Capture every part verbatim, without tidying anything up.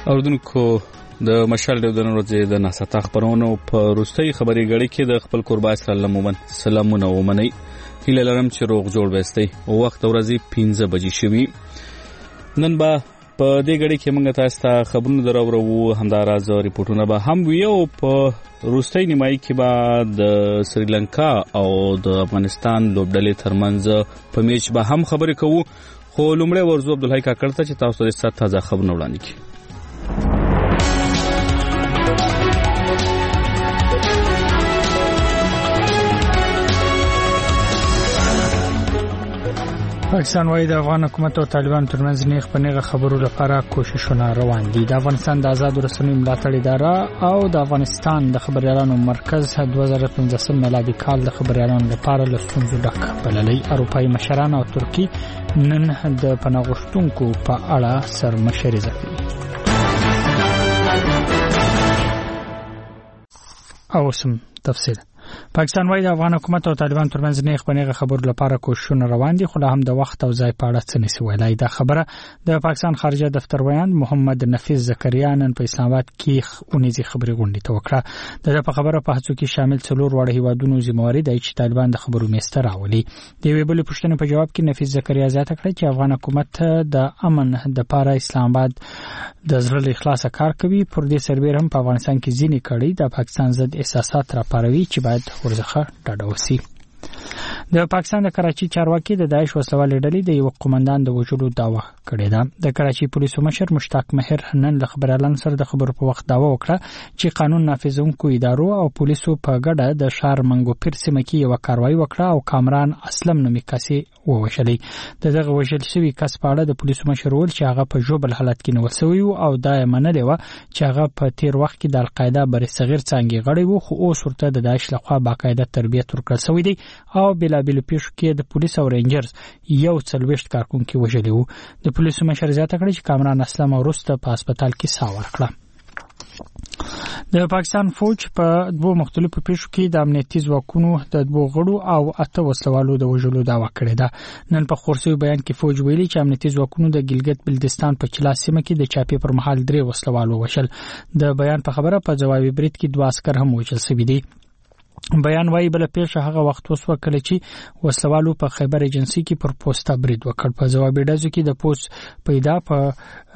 اوردونکو د مشال د ورځې د ناسا خبرونو په روستۍ خبري غړي کې د خپل قربا سره لمومن سلامونه ومني هیله لرم چې روغ جوړ وستي او وخت ورځې پنځه بجې شوي نن با په دې غړي کې موږ تاسو ته خبرونه درورو همداراز ریپورتونه به هم ویو په روستۍ نیمایي کې به د سریلانکا او د افغانستان لوبډلې ترمنځ په میچ به هم خبرې کوو خو لومړی ورزو عبدالحی کاکړ ته چې تاسو ته ست تازه خبرونه وړاندې کړي پاکستان وايي د افغان حکومت او طالبان ترمنځ نیغ په نیغه خبرو لپاره کوششونه روان دي. د افغانستان د آزاد رسنیو ملاتړ اداره او د افغانستان د خبريالانو مرکز دوه زره پنځه میلادي کال د خبريالانو لپاره له ستونزو ډک بللي. اروپایي مشران او ترکی نن د پناهغوښتونکو په اړه سرمشري کوي. او سم تفصیل پاکستان وايي د افغان حکومت او طالبان ترمنځ نیغ په نیغه خبرو لپاره کوششونه روان دي خو لا هم د وخت او ځای په اړه څه نشي ویلای. دا خبره د پاکستان خارجه دفتر ویاند محمد نفیس زکریا نن په اسلام آباد کې اونیزي خبري غونډه ته وکړه. د په خبره په هڅو کې شامل څلور وړ هیوادونو ذمہواری دی چې طالبان د خبرو میسته راولي. د وی بل پښتنې په جواب کې نفیس زکریا زیاته کړه چې افغان حکومت د امن د لپاره اسلام آباد د زړه اخلاص کار کوي. پر دې سربېر هم په افغانستان کې ځینې کړي د پاکستان ضد احساسات را پاروي چې باید ورزخه ډاډوسي. د پاکستان د کراچي چارواکي د داعش وسلوال ډلې د یو قومندان د وجودو داوا کړې ده. د کراچي پولیسو مشر مشتاق مهر نن د خبريالانو سره د خبرو په وخت داوا وکړه چې قانون نافذونکو ادارو او پولیسو په ګډه د شهر منګوپیر سیمه کې یو کاروایی وکړه او کامران اسلم نومي کسي ووشلې. دغه وژل شوی کس په اړه د پولیسو مشر ول چې هغه په جوبل حالت کې نیول شوی او دا یې منلې و چې هغه په تیر وخت کې د القاعده بر صغیر څنګه غړی و خو اوس ورته د داعش لخوا باقاعده تربیت ورکړل شوی دی او بلا بل پیښو کې د پولیس او رینجرز یو څلويشت کارکونکو وژلي وو. د پولیسو مشر زیاته کړی چې کامران اسلام ورسته په هسپتال کې سا ورکړه. د پاکستان فوج په دوه مختلفو پیښو کې د امنیتي ځواکونو د دوه غړو او اته وسلوالو د وژلو دعوا کړې ده. نن په خورسوي بیان کې فوج ویلي چې امنیتي ځواکونو د ګلګت بلتستان په چلا سیمه کې د چاپی پر مهال درې وسلوالو وشل. د بیان په خبره په جوابي برید کې دوه عسكر هم وژل شوي دي. بیان وايي بل پیښه هغه وخت وسو کله چې وسلوالو په خیبر ایجنسی کې پر پوسټا برید وکړ. په جوابي ډزو کې د پوسټ پیدا په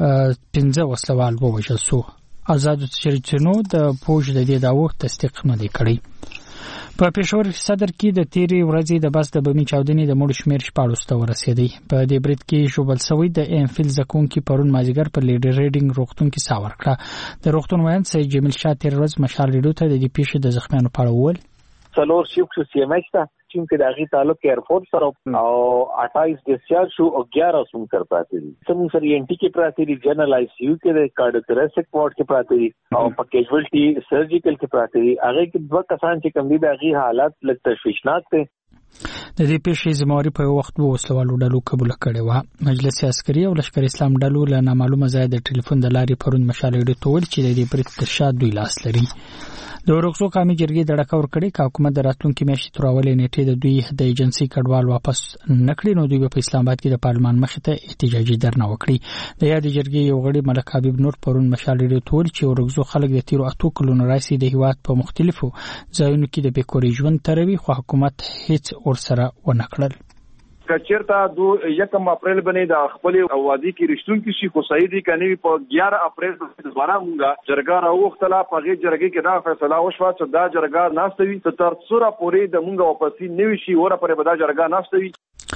پنځه وسلوال ووژل شو. آزاد شریچنو د پوج د دې داوو تصدیق نه دی کړی. په پېښور صدر کې د تیری ورځې د بس د بمی چاودنې د مړو شمیر شپږ ته ورسېدی. په دې برید کې شوبل سوی د انفیل زکون کې پرون مازیګر په لیډر ریډینګ روغتون کې ساور کړه. د روغتون وایي سید جمیل شاه تیر ورځ مشال ریډو ته د دې پیښې د زخمیانو په اړه ول څلور شیفټ سی ام ایچ ته چې د هغه تعلق ایرپورټ سره او اٹھائیس ډیسچارج شو او اګیارہ سم کر پاتې دي. سم سره ان ټی کې پراته دي جنرال آی سی یو کې د کارډیوتوریسک وارډ کې پراته دي او په کیژوالټي سرجیکل کې پراته دي. هغه کې دوه کسان چې کم دي د هغه حالات لږ تشویشناک دي. د دې پیښې ذمہواری په وخت وو وسلوالو ډلو قبول کړي و. مجلس عسکري او لشکري اسلام ډلو له نامعلومه ځای د ټلیفون د لارې پرون مشال ډیټ ول چې د دې برید تر شا دوی لاس لري. د ورکسو قومي جرګې د ډکور کړي چې حکومت د راتلونکو میاشتې تر اولې نیټې د دوی د ایجنسی کډوال واپس نکړي نو دوی په اسلام آباد کې د پارلمان مخې ته احتجاجي درنه وکړي. د یاد جرګې یو غړي ملک حبیب نور پرون مشال ډیټ ول چې ورکسو خلک د تیرو اتو کلونو راځي د هیواد په مختلفو ځایونو کې د بیکوري ژوند تروي خو حکومت هیڅ ورسره ونه کړل. کچرتا دو یکم اپریل باندې د خپل اوادي کې رښتون کې شي خو سعیدی کني په اګیارہ اپریل باندې دوباره مونږه جرګه راوختله. په غي جرګه کې دا فیصله وشوه چې دا جرګه ناستوي تر څوره پورې د مونږه واپسی نوي شي وره پرې به دا جرګه ناستوي.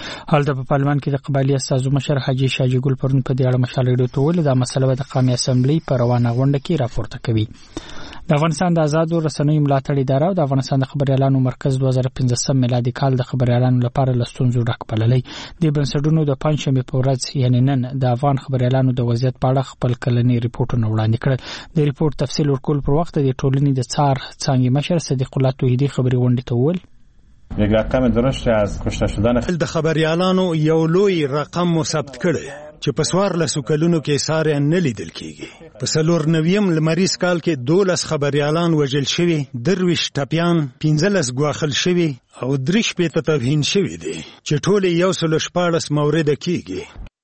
حال د پارلمان کې د قبایلی استازو مشر حاجی شاجی ګل پرون په دې اړه مشال ډیټ ول دا مسله د قومي اسمبلی په روانه غونډه کې راپورته کوي. د افغانستان د آزاد رسنیو ملاتړ اداره او د افغانستان د خبريالانو مرکز دوه زره پنځه میلادي کال د خبريالانو لپاره لستونزو ډک بللي. د بنسټونو د پنځمې په ورځ یعنی نن د افغان خبريالانو د وضعیت په اړه خپل کلنی ریپورتونه وړاندې کړل. د ریپورت تفصیل ورکول پر وخت د ټولنې د څار څنګه مشر صدیق الله توحیدی خبري غونډه ته ول یک رقم درشت از کشته شدن د خبريالانو یو لوی رقم مثبت کړي چې په سوار لسو کلونو کې ساره نه لیدل کیږي. په سلور نویم لمریز کال کې دولس خبريالان وژل شوي، درویش ټپیان، پنځلس ګواښل شوي او درې شپېته توهین شوي دي چې ټول یو سل شپاړس مورده کیږي.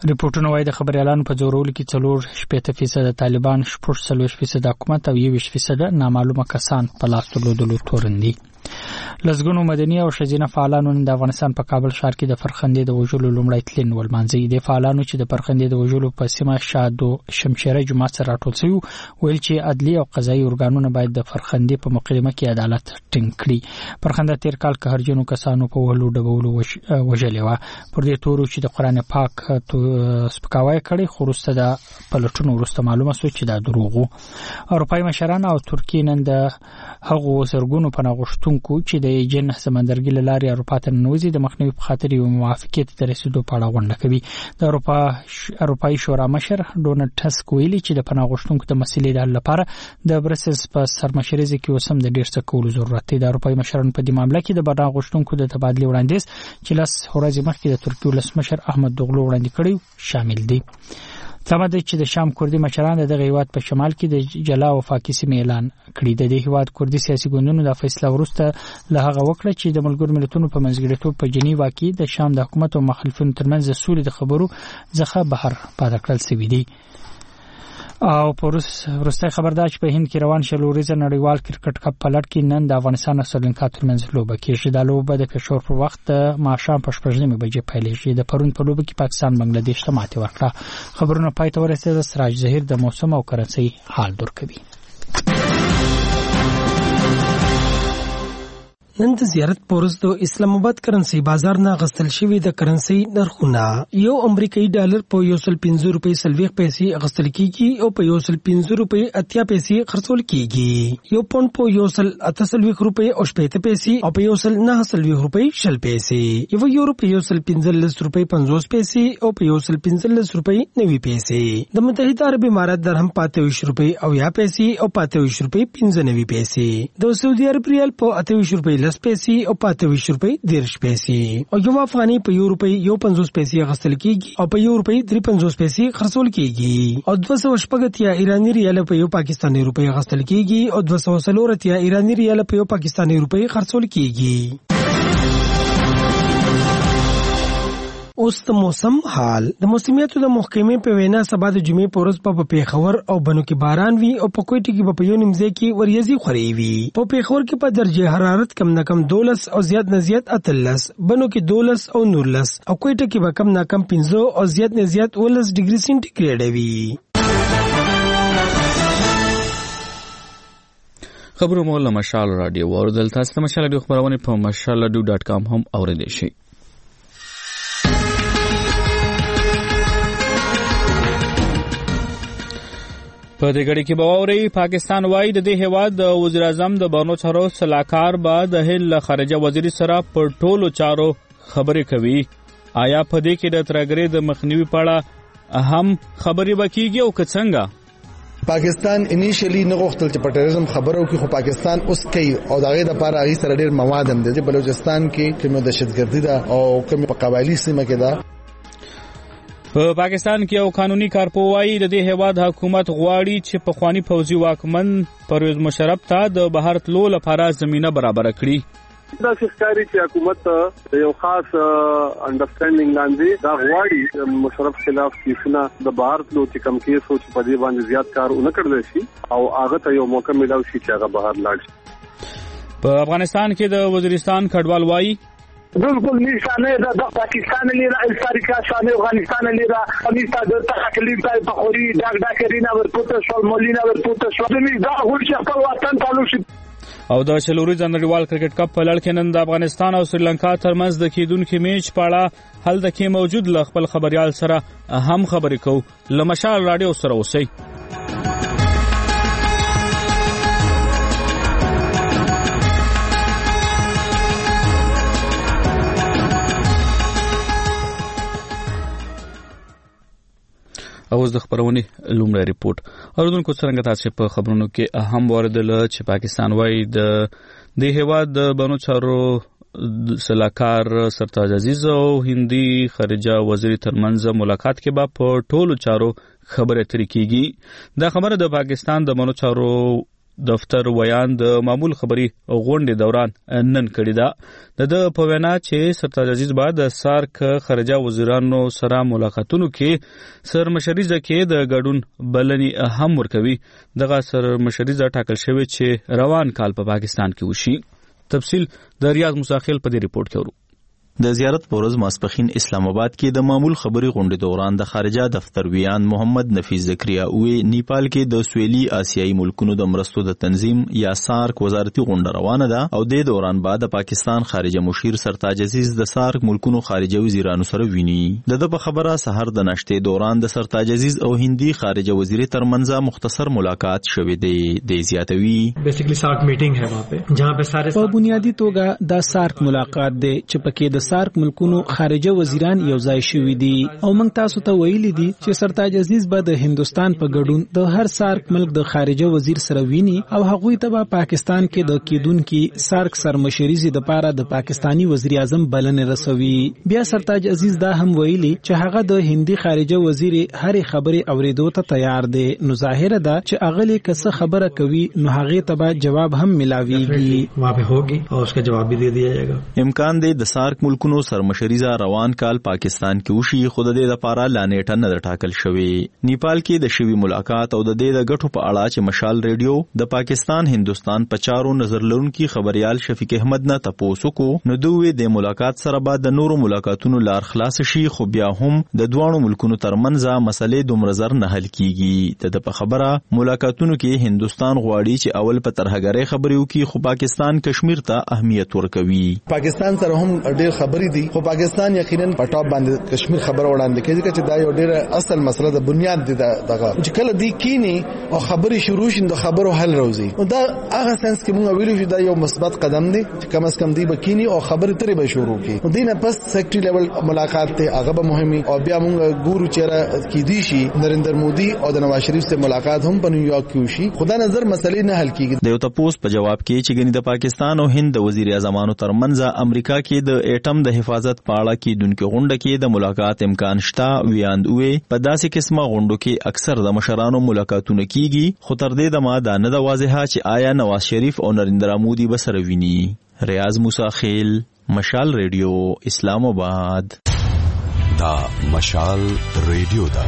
ریپورتونه وايي د خبريالانو په زورولو کې څلور شپږ فیصد طالبان، شپږ څلوېښت فیصد حکومت او یو فیصد نامعلومه کسان په لاس درلودلو تورن دي. لزګونو مدني او شذینه فعالانو د افغانستان په کابل ښار کې د فرخندې د وژلو لومړی تلین ولمانځي. د فعالانو چې د فرخندې د وژلو په سیمه شادو شمشيره جماعت سره راټول شوی ویل چې عدلي او قضایي ارګانونه باید د فرخندې په مقدمه کې عدالت ټینګ کړي. فرخنده تیر کال قهرجنو کسانو په وهلو ډبولو وژلې و. پر دې تورو چې د قران پاک سپکاوی کړي خو وروسته د پلټونو وروسته معلومه شو چې دا دروغ وو. اروپایي مشران او ترکیه نن د هغو سرګونو په نغښتونکو چې د ایجن سمندرګي لارې اروپا ته نوځي د مخنیوي په خاطر یو موافقت ته رسیدو په اړه غونډه کوي. د اروپا اروپایي شورا مشر ډونالد ټسک ویلي چې د پناه غوښتونکو د مسلې د حل لپاره د برسلز په سرمشرۍ کې وسم د ډیر څه کولو ضرورت دی. د اروپایي مشرانو په دې معاملې کې د پناه غوښتونکو د تبادلې وړاندیز چې لاس ورځې مخکې د ترکیې ولسمشر احمد دوغلو وړاندې کړی شامل دي. تمه ده چې د شام کوردي مشران د هیواد په شمال کې د جلا او فاکي سیمې اعلان کړی. د دې هیواد کوردي سیاسي ګوندونو د فیصله ورسته له هغه وکړه چې د ملګرو ملتونو په منځګړیتوب په جنیوا کې د شام د حکومت او مخالفینو ترمنځ د سولې د خبرو ځخه بهر پاتې کړل شوی دی. او پروس ورسته خبردار چې په هند کې روان شل ورځې نړیوال کرکټ کپ په لړ کې نن د افغانستان او سریلانکا ترمنځ لوبه کېږي. د لوبه د پېښور پر وخت ماښام په شپږ نیمې بجې پیلېږي. د پرون په لوبه کې پاکستان بنگلاديش ته ماتې ورکړه. خبرونه پای ته ورسېدل. سراج ظهیر د موسم او کرنسي حال دور کوي. نن د زیارت پورس د اسلام آباد کرنسي بازار نه غستل شوی د کرنسي نرخونه یو امریکایي ډالر په یو سل پنځه روپۍ سلويخ پیسې غستل کیږي او په یو سل پنځه روپۍ اتیا پیسې خرڅول کیږي. یو پوند په یو سل اته سلويخ روپۍ او شپږ پیسې او په یو سل نه سلويخ روپۍ شل پیسې. یو یورو په یو سل پنځلس روپۍ پنځوس پیسې او په یو سل پنځلس روپۍ نوي پیسې. د متحده عرب امارات درهم پاتويش روپۍ او یا پیسې او پاتويش روپۍ پنځه نوي پیسې. د سعودي عرب ریال په اتويش روپۍ لس پیسې او پاتويش روپۍ دیرش پیسې. او یو افغاني په یو روپۍ یو پنځوس پیسې غستل کیږي او په یو روپۍ درې پنځوس پیسې خرڅول کیږي. او دوه سوه شپږ اتیا ایراني ریال په یو پاکستاني روپۍ غستل کیږي او دوه سوه څلور اتیا ایراني ریال په یو پاکستاني روپۍ خرڅول کیږي. اوس د موسم حال. د موسمیاتو د محکمې په وینا سبا د جمعې په ورځ په پیښور او بنو کې باران وي او په کوټه کې په یو نیمځای کې وریځي خوري وي. په پیښور کې په درجه حرارت کم نه کم دولس او زیات نه زیات اتلس، بنو کې دولس او نورلس او کوټه کې به کم نه کم پنځه او زیات نه زیات ولس ډیګري سنټیګریډ وي. خبرو مول مشال رادیو اوردل تاسو ته مشال رادیو خبرونه په مشال رادیو ډاټ کام هم اوریدئ شئ. په دې غړي کې باوري پاکستان وايي د دې هواد د وزیر اعظم د بانو چارو صلاحکار بعد هل خارجه وزیر سره پر ټولو چارو خبرې کوي. آیا په دې کې د ترګری د مخنیوي پاړه هم خبرې وکيږي او څنګه؟ پاکستان انیشلی نه غوښتل چې پټریزم خبرو کې خو پاکستان اوس کوي او دغه د لپاره هغه سره ډیر مواد هم دي. بلوچستان کې کومه دهشتګردي ده او کومه په قبایلی سیمه کې ده. په پاکستان کې یو قانوني کارپوهي د دې هواد حکومت غواړي چې په خواني فوجي واکمن پرویز مشرف ته د بهر تلو لپاره زمينه برابر کړي. دا ښکاري چې حکومت یو خاص انډرسټانډینګ لاندې دا غواړي مشرف خلاف کیسونه د بهر تلو چې کم کیس او چې په دې باندې زیات کار ونه کړل شي او هغه ته یو موقع ملو شي چې هغه بهر لاړ شي. په افغانستان کې د وزیرستان کډوال وایي بالکل نشانه د پاکستان لیرا استاریکا شانه افغانستان لیرا انیستا د تحقیق پای بخوري داګ داکرینا ورپوت شول مولینا ورپوت شول دې دا هوښ خپل وطن تعلق شي. او د شلوري نړیوال کرکټ کپ په لړ کې نن د افغانستان او سریلانکا ترمنځ د کیدونکو میچ پاړه حل د کې موجود ل خپل خبريال سره هم خبرې کو. لمشال رادیو سره اوسئ. اوس د خبرونه لومړی ریپورت اوردونکو څنګه تاسو په خبرونو کې اهم واردل چې پاکستان وايي د د هیواد د بنو چارو صلاحکار سرتاج عزیز او هندي خارجه وزیر ترمنځ ملاقات کې به په ټولو چارو خبره ترې کیږي. دا خبره د پاکستان د بنو چارو دفتر ویان د معمول خبري غونډې دوران نن کړی دا د په وینا چې سرتاج عزیز بعد د سارک خارجه وزیرانو سره ملاقاتونو کې سرمشریزه کې د ګډون بلنې هم ورکوي دغه سرمشریزه ټاکل شوی چې روان کال په پاکستان کې وشي. تفصیل د ریاض مساخیل په دې ریپورت کې ورو. د زیارت پورز ماسپخین اسلام آباد کې د معمول خبري غونډې دوران د خارجه دفتر ویان محمد نفیس زکریا وی نیپال کې د سویلي آسیایي ملکونو د مرستو د تنظیم یا سارک وزارتي غونډه روانه ده او د دوران بعد پاکستان خارجه مشیر سرتاج عزیز د سارک ملکونو خارجه وزیرانو سره ویني. د په خبره سحر د نشته دوران د سرتاج عزیز او هندي خارجه وزیر ترمنځ مختصر ملاقات شوه دی. د زیاتوي بیسیکلی سارک میټینګ ہے وہاں پہ جہاں پہ سارے په بنیادی توګه د سارک ملاقات دی چې پکې د سارک ملکونو خارجه وزیران یو ځای شوي دي او موږ تاسو ته ویلي دي چې سرتاج عزیز به د هندستان په ګډون د هر سارک ملک د خارجه وزیر سره ویني او هغوی ته به پاکستان کې د کېدونکي سارک سرمشریزي د پاره د پاکستانی وزیر اعظم بلنه رسوي. بیا سرتاج عزیز دا هم ویلي چې هغه د هندي خارجه وزیر هر خبره اوریدو ته تیار دی. نو ظاهر ده چې اغلی کسه خبره کوي نو هغه ته به جواب هم ملاويږي واه به ہوگی او اس کا جواب بھی دے دیا جائے گا. امکان دی د سارک ملکونو سرمشریزه روان کال پاکستان کې وشي خود د لپاره لانیټه نه ټاکل شوی. نیپال کې د شوی ملاقات او د دې د غټو په اړه چې مشال ریډیو د پاکستان هندستان پچارو نظر لرونکي خبريال شفیق احمد نه تاسو کو نو دوی د ملاقات سره بعد د نورو ملاقاتونو لار خلاص شي خو بیا هم د دوه ملکونو ترمنځ مسلې دومره زر نه حل کیږي. د په خبره ملاقاتونو کې هندستان غواړي چې اول په ترهګری خبري وکړي خو پاکستان کشمیر ته اهمیت ورکوي. پاکستان سره هم ډېر خبري دي خو پاکستان یقینا په ټاپ باندې کشمیر خبر وړاندې کوي چې دا یو ډېر اصل مسله د بنیاد دی دغه چې کله دی کینی او خبري شروع شین د خبرو حل راوځي او دا هغه سنس کې موږ ویلو چې دا یو مثبت قدم دی چې کم از کم دی بکینی او خبرې ترې به شروع کی او دینه پس سیکټری لیول ملاقات ته هغه به مهمي او بیا موږ ګورو چې کې دی شي نریندر مودي او د نواز شریف سره ملاقات هم په نیویارک کې وشي. خدا نظر مسلې نه حل کیږي. د یو تاسو په جواب کې چې ګنې د پاکستان او هند د وزیر اعظمانو ترمنځ امریکا کې د اټم د حفاظت پاړه کې دونکو غونډه کې د ملاقات امکان شته ویاندوي په داسې قسمه غونډو کې اکثر د مشرانو ملاقاتونه کیږي خو تر دې د ما دا نه د واضحه چې آیا نواز شریف او نریندر مودي به سره ویني. ریاض موسی خیل مشال ریډیو اسلام آباد. دا مشال ریډیو دا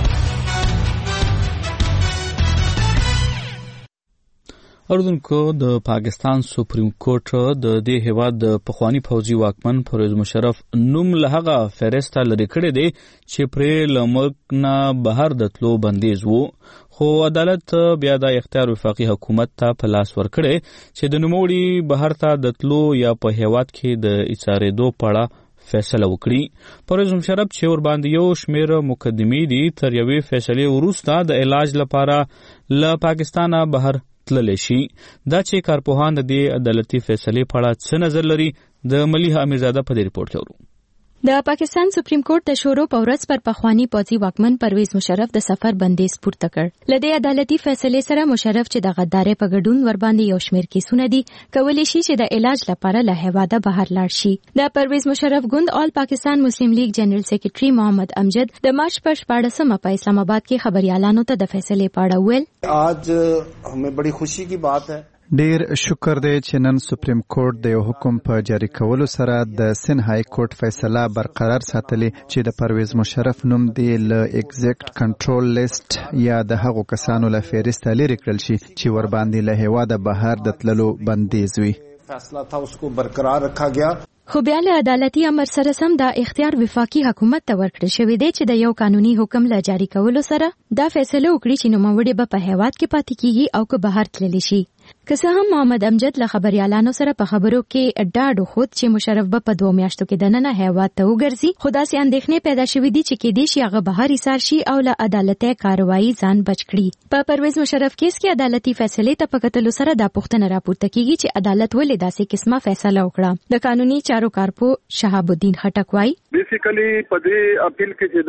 اردوونکو د پاکستان سپریم کورټ د دې هیواد د پخوانی فوجي واکمن پرویز مشرف نوم له هغه فهرست لري کړی دی چې پرې لمک نه بهر د تلو بندیز وو خو عدالت بیا د اختیار وفاقي حکومت ته په لاس ورکړي چې د نوموړي بهر ته د تلو یا په هیواد کې د اچارېدو پړه فیصله وکړي. پرویز مشرف چې ور باندې یو شمیر مقدمې دي تر یوې فیصلې وروسته د علاج لپاره له پاکستانه بهر تللی شي. دا چې کارپوهان د دې عدالتي فیصلې په اړه څه نظر لري د ملیحه امیرزاده په دې ریپورت کې ورو. د پاکستان سپریم کورټ د شروع په ورځ پر پخوانی پوځي واکمن پرویز مشرف د سفر بندیز پورته کړ. لدې عدالتي فیصلې سره مشرف چې د غدارۍ په ګډون ور باندې یو شمیر کیسونه دي کولی شي چې د علاج لپاره له هیواده بهر لاړ شي. د پرویز مشرف ګوند آل پاکستان مسلم لیگ جنرال سیکریټري محمد امجد د مارچ پر شپاړسمه په اسلام آباد کې خبريالانو ته د فیصلې په اړه ویل. आज हमें बड़ी खुशी की बात है. ډیر شکر دی چې نن سپریم کورټ د یو حکم په جاری کولو سره د سن های کورټ فیصله برقرار ساتلی چې د پرویز مشرف نوم دی له ایگزیکټ کنټرول لیست یا د هغو کسانو له فهرست لرې کړل شي چې ور باندې له هیواده بهر د تللو بندیز وي. فیصله تھا اس کو برقرار رکھا گیا. خو بیا له عدالتي امر سره سم دا اختیار وفاقي حکومت ته ورکړل شوی دی چې د یو قانوني حکم له جاری کولو سره دا فیصله وکړي چې نوموړي به په هیواد کې پاتې کیږي او که بهر تللی شي. که څه هم محمد امجد له خبريالانو سره په خبرو کې ډاډ خود چې مشرف به په دوه میاشتو کې دننه هیواد ته وګرځي خو داسې اندېښنې پیدا شوې دي چې کېدای شي هغه بهر ایثار شي او له عدالتي کاروایی ځان بچ کړي. په پرویز مشرف کیس کې عدالتي فیصلې ته په کتلو سره دا پوښتنه راپورته کیږي چې عدالت ولې داسې قسمه فیصله وکړه. د قانوني چارو کارپو شهاب الدین خټک وايي بیسیکلی په دې اپیل کې چې د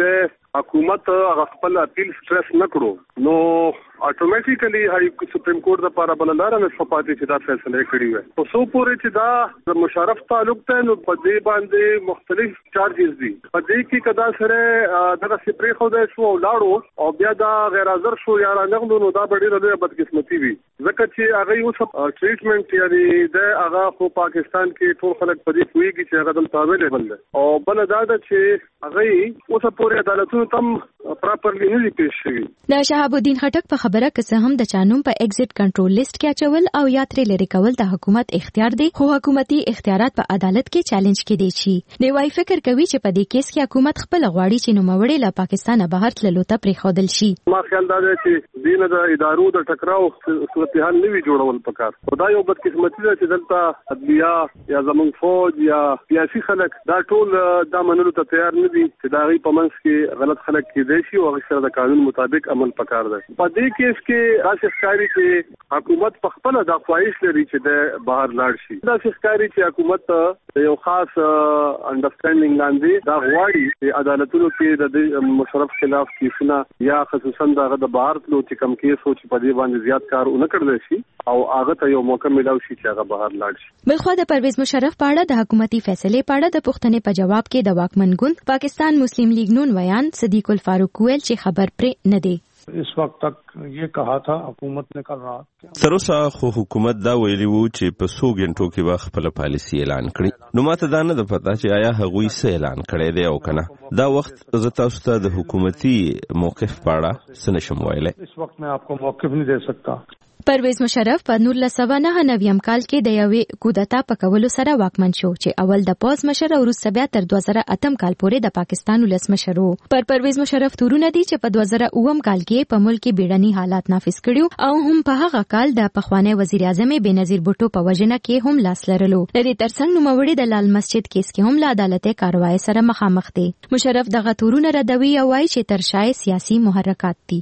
حکومت خپل اپیل سټریس نکړو نو اتوماتیکلی هاي سپریم کورټ د لپاره بل لار نه صفاتي چې دا فیصله کړی وي او سو پورې چې دا د مشرف تعلق ته نو په دې باندې مختلف چارجز دي په دې کې کدا سره دغه سپری خو د شو لاړو او بیا دا غیر حاضر شو یا نغلو نو دا ډېره لویه بدقسمتي وي ځکه چې هغه یو څه ټریټمنټ یعنی د هغه په پاکستان کې ټول خلک په دې کوي چې هغه دلته اویلیبل ده او بل دا ده چې هغه اوس پورې عدالتونو تم پراپرلی نه دي پیښ شوي. د شهاب الدین خټک په خبره کې څه هم د چانوم په ایگزیټ کنټرول لیست کې اچول او یا ترې لري کول د حکومت اختیار دی خو حکومتي اختیارات په عدالت کې چیلنج کېدي شي. دی وايي فکر کوي چې په دې کیس کې حکومت خپل غواړي چې نوموړي له پاکستانه بهر تللو ته پریښودل شي. ما خیال دا دی چې دین د ادارو د ټکراو صورتحال نه وي جوړول پکار. خدای یو بدقسمتي ده چې دلته عدلیه یا زمونږ فوج یا سیاسي خلک دا ټول دا منلو ته تیار نه دي چې دا غي په منځ کې غلط خلک کېدي شي او هغه سره د قانون مطابق عمل پکار ده. په دې کیس کې راشي ښکاري چې حکومت په خپل د خواهش لري چې د بهر لاړ شي. دا ښکاري چې حکومت یو خاص انډرستانډینګ لاندې دا غواړي چې عدالتونو کې د مشرف خلاف کیسونه یا خصوصا دغه د بهر تلو چې کم کیس او چې په دې باندې زیات کار ونه کړل شي او هغه ته یو موقع ملو شي چې هغه بهر لاړ شي. بلخوا د پرویز مشرف په اړه د حکومتي فیصلې په اړه د پوښتنې په جواب کې د واکمن ګوند پاکستان مسلم لیگ نون ویان صدیق الفاروق ویل چې خبر پرې نه دی. اس وقت تک یہ کہا تھا حکومت نے کل رات تر اوسه خو حکومت دا ویلي وو چې په څو غنټو کې به خپل پالیسي اعلان کړي. نو ماته دا نه ده پته چې آیا هغوی څه اعلان کړی دی او کنه. دا وخت زه تاسو ته د حکومتي موقف په اړه څه نشم ویلی. اس وقت میں آپ کو موقف نہیں دے سکتا. پرویز مشرف په نولس سوه نهه نوي کال کې د یوې کودتا په کولو سره واکمن شو چې اول د پوز مشر او وروسته بیا تر دوه زره اته کال پورې د پاکستان ولسمشر وو. پر پرویز مشرف تورونه دي چې په دوه زره اووه کال کې په ملک کې بیړني حالات نافذ کړیو او هم په هغه کال د پخوانی وزیر اعظم بېنظیر بوټو په وژنه کې هم لاس لرلو. د دې ترڅنګ نوموړي د لال مسجد کیس کې هم له عدالتي کاروای سره مخامخ دي. مشرف دغه تورونه ردوي او وايي چې تر شای سیاسي محرکات دي.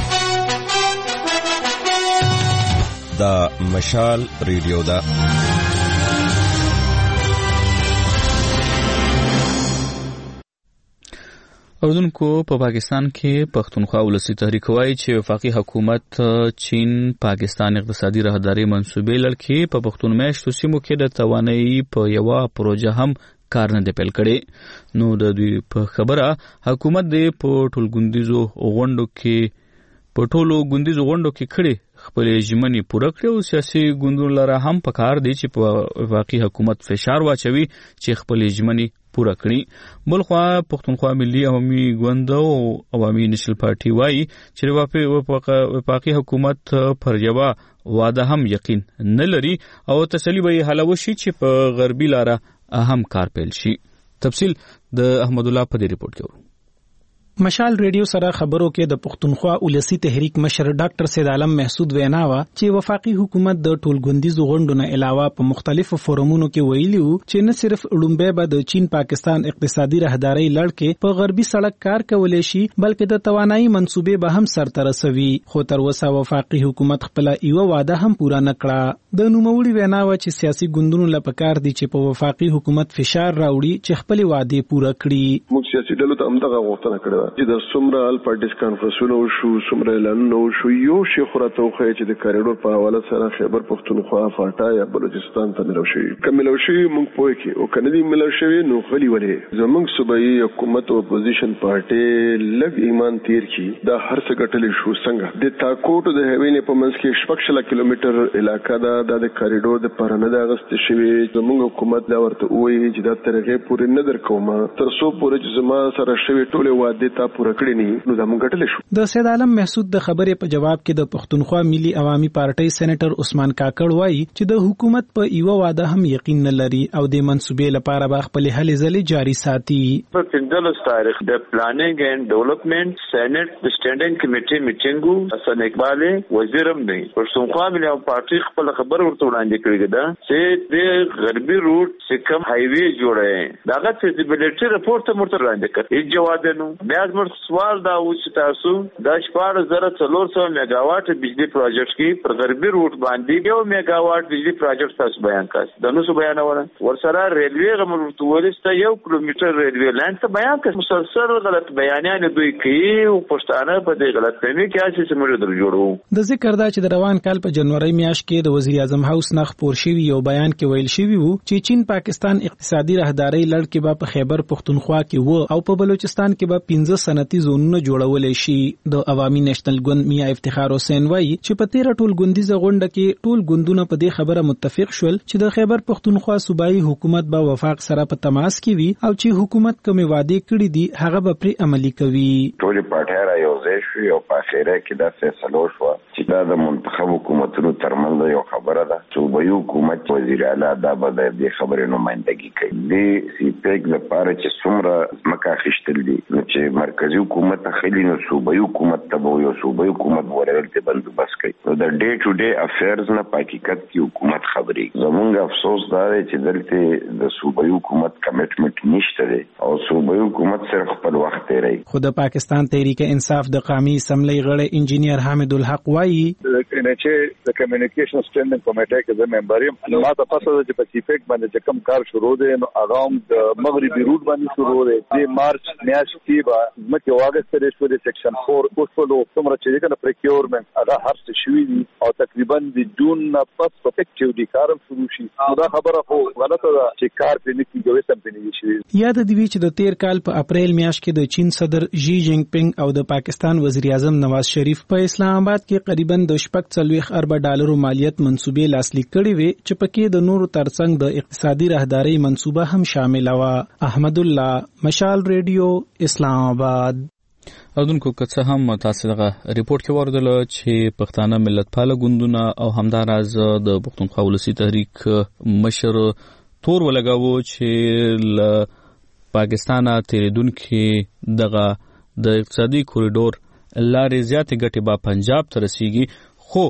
دا مشال ریډیو دا اوردونکو په پاکستان کې پښتونخوا ولسی تحریک وایي چې وفاقي حکومت چین پاکستان اقتصادي راهداري منصوبې لړکې په پښتون میشتو سیمو کې د توانایي په یوه پروژه هم کار نه دی پیل کړی. نو د دوی په خبره حکومت د په ټولګوندیزو غونډو کې په ټولو ګوندیزو غونډو کې کړي خپل ژمنې پوره کړي او سیاسي ګوندونو لپاره هم پکار دی چې په وفاقي حکومت فشار واچوي چې خپل ژمنې پوره کړي. بلخوا پښتونخوا ملي عوامي ګوند او عوامي نېشنل پارټي وایي چې وفاقي حکومت پر یوه واده هم یقین نه لري او تسلي به یې حل وشي چې په غربي لاره هم کار پیل شي. تفصیل د احمد الله په دې ریپورت کې. مشال ریډیو سره خبرو کې د پښتونخوا ولسی تحریک مشر ډاکټر سید عالم محسود وینا وا چې وفاقي حکومت د ټولګوندیزو غونډو نه علاوه په مختلفو فورمونو کې ویلي وو چې نه صرف لومبه به د چین پاکستان اقتصادي راهداري لړکې په غربي سړک کار کولای شي بلکې د توانایي منصوبې به هم سرته رسوي. خو تر اوسه وفاقي حکومت خپل یو وعده هم پوره نه کړه. د نوموړي وینا وا چې سیاسي ګوندونو لپاره کار دي چې په وفاقي حکومت فشار راوړي چې خپل وعده پوره کړي. موږ سیاسي ډلو ته هم دغه غوښتنه کړې چې د څومره ال پارټیز کانفرنسونه وشو څومره اعلانونه وشو یو شی خو راته وښیي چې د کاریډور په حواله سره خیبر پښتونخوا فاټا یا بلوچستان ته ملو شي که ملو شي موږ پوه کې او کنه دې ملو شي نو غلي ولې زموږ صوبایي حکومت او اپوزیشن پارټي لږ ایمان تیر کی دا هر څه ګټلې شو څنګه د تاکوټ د هوینې په منځ کې شپږ کیلومتر علاقہ دا د کاریډور د پرانه د اغست شوی زموږ حکومت دا ورته وایي چې دا ترغه پورې نه درکوم تر څو پورې چې زما سره شوی ټوله وعده تا پوره کړی نه نو دا مونږ ګټل شو. د سید عالم محسود د خبرې په جواب کې د پښتونخوا ملي عوامي پارټي سېنیټر عثمان کاکړ وایي چې د حکومت په یو وعده هم یقین نه لري او د منصوبې لپاره به خپل هلې ځلې جاري ساتي. په پنځلس تاریخ د پلانینګ اینڈ ډیولپمنٹ سېنیټ د سټینډینګ کمیټې میټینګ حسن اقبال وزیرم دی پښتونخوا ملي عوامي پارټي خپل خبر ورته وړاندې کړی دا چې د غربي روټ سکم هایوي جوړه داغه فیزیبিলিټي رپورټ ته مرته وړاندې کړ. هیڅ جواب نه بیا بیا زموږ سوال دا و چې تاسو د شپږ زره څلور سوه میگاواټ بجلی پروجیکټ کې پر غربي روټ باندې یو میگاواټ بجلی پروجیکټ تاسو بیان کړئ د نو څه بیانونه ورسره ریلوي غمر ورته یو کیلومتر ریلوي لاین ته بیان کړئ مسلسل غلط بیانونه دوی کوي او پښتانه په دې غلط فهمي کې چې موږ در جوړو د ذکر دا چې د روان کال په جنوري میاشت کې د وزیر اعظم هاوس نه خبر شوی یو بیان کې ویل شوی وو چې چین پاکستان اقتصادي راهداري لړ کې به په خیبر پختونخوا کې وو او په بلوچستان کې به پنځه صنعتي زونونه جوړول شي د عوامي نېشنل ګوند میا افتخار حسین وایي چې په تیر ټول ګوندیزه غونډه کې ټول ګوندونه په دې خبره متفق شول چې د خیبر پختونخوا صوبایي حکومت به وفاق سره په تماس کې وي او چې حکومت کوم وعده کړی دي هغه به پر عملي کوي ټول پټه را یو ځای شو او په اخیره کې دا فیصله وشوه چې دا د منتخب حکومتونو ترمنځ یو خبره ده صوبایي حکومت وزیر اعلی دا به د دې خبرې نمائندګي کوي د سی پیک لپاره چې څومره مکه خشتل دي چې مرکزی حکومت خېلی نو صوبایي حکومت ته یو صوبایي حکومت ورول ته بندوبست کوي نو د ډے ټو ډے افیرز نه حقیقت کې حکومت خبري زمونږ افسوس دا دی چې دلته د صوبایي حکومت کمټمنټ نشته دی او صوبایي حکومت صرف خپل وخت تیری خو د پاکستان تحریک انصاف د قومي اسمبلی غړی انجینیر حامد الحق وایي چې د کمیونیکیشن سټینډینګ کمیټه کې د ممبر یم نو ما ته پته ده چې په سیفیک باندې چې کوم کار شروع دی نو اغام د مغربي روټ باندې شروع دی د مارچ میاشت کې به مکه واغست لري شو د سیکشن فور کوټفلو څومره چې کنه پریکیورمنت هغه هر څه شوی دی او تقریبا د جون نه پس افیکټیو دي کارم شروع شي دا خبره خو غلطه ده چې کار په نکی جوړ سم پني شي یاد دی چې د تیر کال په اپریل میاشت کې د چین صدر جی جینګ پینګ او د پاکستان وزیر اعظم نواز شریف په اسلام آباد کې قریبا د شپږ څلوېښت ارب ډالرو مالیت منصوبې لاسلیک کړې وې چې پکې د نورو ترڅنګ د اقتصادي راهداري منصوبه هم شامل و. احمد الله مشال ریډیو اسلام آباد. اردوونکو که څه هم تاسو دغه ریپورت کې وردل چې پښتانه ملت پاله ګوندونه او همداراز د پښتونخوا ولسی تحریک مشر تور ولګاوه چې ل پاکستان تیریدونکو دغه د اقتصادي کوریډور لارې زیاتې ګټې به پنجاب ته رسیږي خو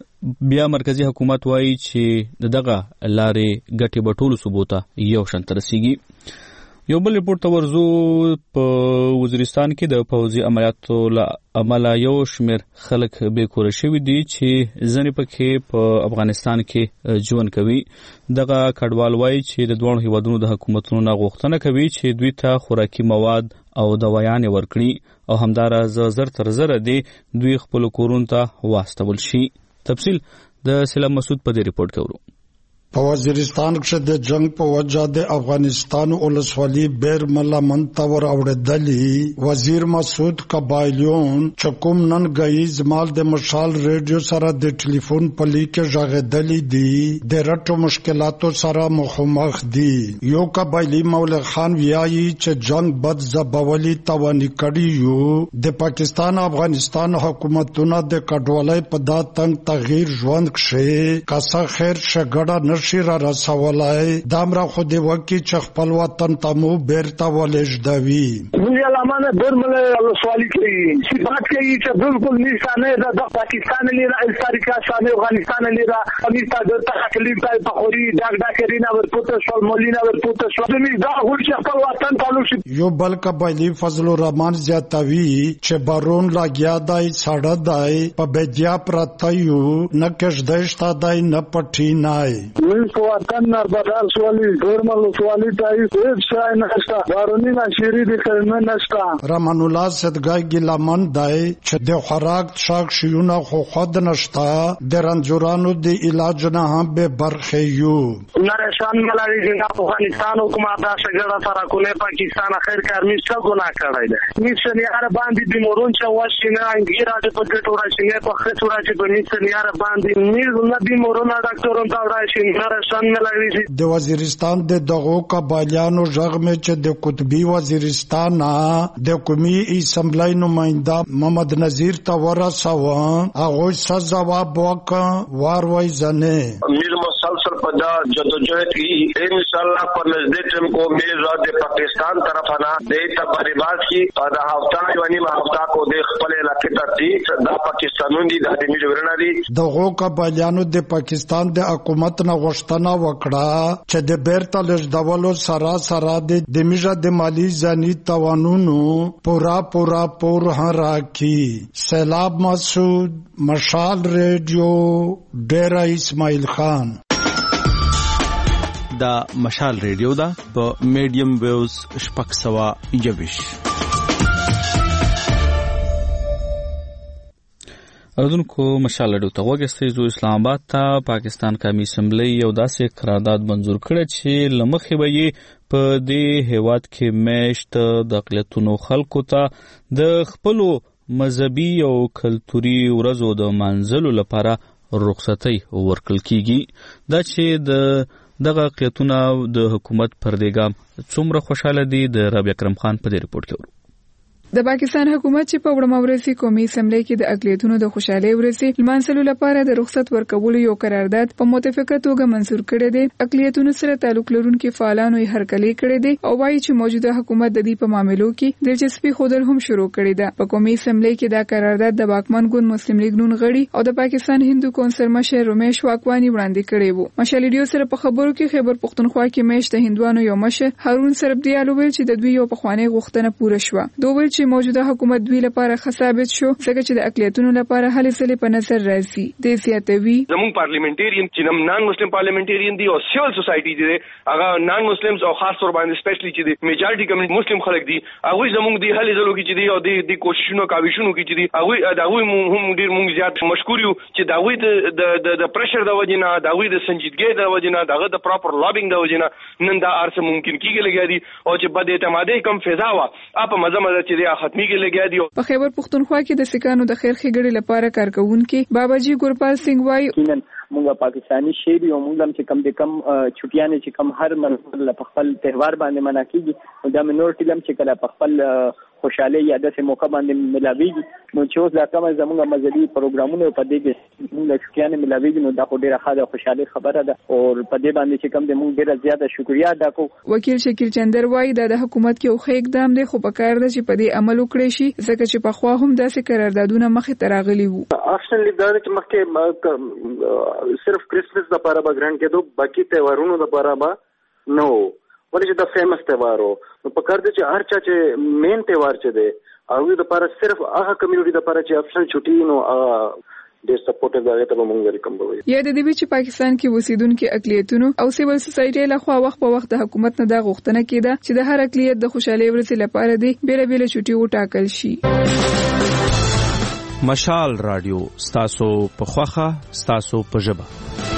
بیا مرکزی حکومت وایي چې دغه لارې ګټې به ټولو صوبو ته یو شان ته رسیږي. یو بل ریپورت ته ورځو په وزیرستان کې د پوځي عملیاتو له امله یو شمېر خلک بې کوره شوي دي چې ځینې پکې په افغانستان کې ژوند کوي. دغه کډوال وایي چې د دواړو هیوادونو د حکومتونو نه غوښتنه کوي چې دوی ته خوراکي مواد او دوايانې ورکړي او همداراز زر تر زره دي دوی خپل کورونو ته واستول شي. تفصیل د سلام مسعود په دې ریپورت کې ورو. په وزیرستان کې د جنگ په وجه د افغانستان ولسوالۍ بیر ملا منتور اوړدلی وزیر مسعود قبایلیون چکم نن غي زمال د مشال ریډیو سره د ټلیفون په لیکه ژغېدلی دي د رټو مشکلاتو سره مخامخ دي. یو قبایلی مولا خان ویایي چې جنگ بد زبولی توانی کړی یو د پاکستان افغانستان حکومتونو د کډوالۍ په داتنګ تغییر ژوند کړي کاسه خیر شګړه شي را رسولای دامرا خو دی وکی چې خپل وطن ته مو بیرته ولېږدوي. موږ علمانه درمله ولسوالۍ کې چې بات کوي چې بالکل نشانه د پاکستان لیرا استاریکا شامل افغانستان لیرا امیتا د تحقیق پای بخوري ډاګ ډاکرینا ورپوت شول مولینا ورپوت شول دې دا هول چې خپل وطن ته لوشي. یو بل قبایلی فضل الرحمن زیاتوي چې بارون لاګیا دای ساړه دای په بيدیا پرتایو نه کښدشتا دای نه پټینای. ویس وطن نربدار سوالی درمل سوالی تایی ایک شای نشتا بارونی نشیری دی کرنه نشتا. رمان الله صدقای گیلمان دای چې د خوراک شاک شیونه خو خود نشتا د رنجورانو د علاج نه هم به برخه یو. نرشان ملاری جنگا افغانستان حکومت دا شجره تراکونه پاکستان خیر کار میشه گناه کړی دی. میشنیار باندې بیمورون چې واشینه انګیرا د پټ وراشینه په خطر چې په میشنیار باندې میز نه بیمورون ډاکټرون دا راشي. د وزیرستان د دغو قبایلیانو ژغمه چې د قطبی وزیرستان د قومي اسمبلی نماینده محمد نذیر ته ورساوه هغه څه جواب وکړ وار وای ځنه میر مسلسل پدا جدوجہد کی انشاءاللہ پر نزدیک ٹیم کو میزبان پاکستان طرف انا دیتا بریباز کی دا ہفتہ یعنی ہفتہ کو دیکھ پلے علاقے ترتی دا پاکستانون دی دا دمی جوړنا دي دغه قبایلیانو د پاکستان د حکومت نه غوښتنه وکړه چې د بیرته لږدولو سره سره د میژه د مالی ځاني توانونو پورا پورا پور راکړي. سیلاب مسعود، مشال ریډیو، ډیره اسماعیل خان. دا مشال ریډیو دا په میډیم ویوز شپږ سوه یوویشت. اردوونکو مشال ریډیو ته وګورئ. زو اسلام آباد ته پاکستان قومي اسمبلی یو داسې قرارداد منزور کړ چې لمخې به یې په دې هیواد کې میشت د اقلیتونو خلکو ته د خپلو مذهبي او کلتوري ورځو د منځلو لپاره رخصتۍ ورکړل کیږي. دا چې د دغه اقلیتونه د حکومت پر دې ګام څومره خوشاله دي د ربیع اکرم خان په دې رپورټ کې ورو. د پاکستان حکومت چې په وړمه ورځي قومي اسمبلی کې د اقلیتونو د خوشحالۍ ورځې لمانځلو لپاره د رخصت ورکولو یو قرارداد په متفقه توګه منزور کړی دی. اقلیتونو سره تعلق لرونکي فعالانو یې هرکلی کړی دی او وایي چې موجوده حکومت د دې په معاملو کې دلچسپي ښودل هم شروع کړې ده. په قومي اسمبلی کې دا قرارداد د واکمن ګوند مسلم لیگ نون غړي او د پاکستان هندو کونسل مشر رمیش واکوانی وړاندې کړی وو. مشال ریډیو سره په خبرو کې خیبر پختونخوا کې میشت هندوانو یو مشر هارون سربدیالو ویل چې د دوی یو پخوانی غوښتنه پوره شوه. دوی چې موجوده حکومت دوی لپاره ثابت شو ځکه چې د اقلیتونو لپاره هلې ځلې په نظر راځي. د زیاتوي زموږ پارلیمنټریان چې نان مسلم پارلیمنټریان دي او سیول سوسایټي دي هغه نان مسلمز او خاص طور باندې سپیشلی چې د میجارټي کمیونټي مسلم خلک دي هغه زموږ دی هلې ځلو کې چې دی او د د کوششونو کاوشونو کې چې دی هغه د هغه هم ډیر موږ زیات مشکور یو چې دا وی د د پرشر د وجنه دا وی د سنجیدګۍ د وجنه دغه د پراپر لابینګ د وجنه نن دا ارسه ممکن کیږي لګیا دي او چې بد اعتمادي کم فضا وا اپ مزه مزه چې دی ختمي کې لګیا دي. په خیبر پختونخوا کې د سکانو د خیر ښېګړې لپاره کارکونکي باباجي ګورپال سنگ وایي مونږه پاکستانی شهري او مونږ هم چې کم د کم چټیانه چې کم هر منځل په خپل تهوار باندې منا کیږي دا منورټی لم چې کله په خپل خوشاله یا د موقع باندې ملاویږي نو چې اوس دا کوم زموږ مذهبي پروګرامونه په دې کې مونږ چټیانه ملاویږي نو دا خو ډیره ښه ده خوشاله خبره ده او په دې باندې چې کم د مونږ ډیره زیاته شکریا ادا کوو. وکیل شکیل چندر وایي دا د حکومت کې خو اقدام دی خو په کار ده چې په دې عمل وکړي شي ځکه چې په خوا هم داسې قراردادونه مخې ته راغلي وو. اصل دا چې مخکې صرف کرسمس د لپاره به ګرانډ کېدو باقي تهوارونو د لپاره به نو ولې چې دا فیمس تهوار وو نو په کار دي چې هر چا چې مین تهوار چې دی هغه د لپاره صرف هغه کمیونټي د لپاره چې اپشن چټي نو ډېر سپورټ دی ته مونږ ویلکم کوو. یا د دې چې پاکستان کې اوسیدونکو اقلیتونو او سیول سوسایټي له خوا وخت په وخت د حکومت نه دا غوښتنه کیده چې د هر اقلیت د خوشحالۍ ورځې لپاره دی بیره بیره چټي وټاکل شي. مشال رادیو ستاسو په خوخه ستاسو په ژبه.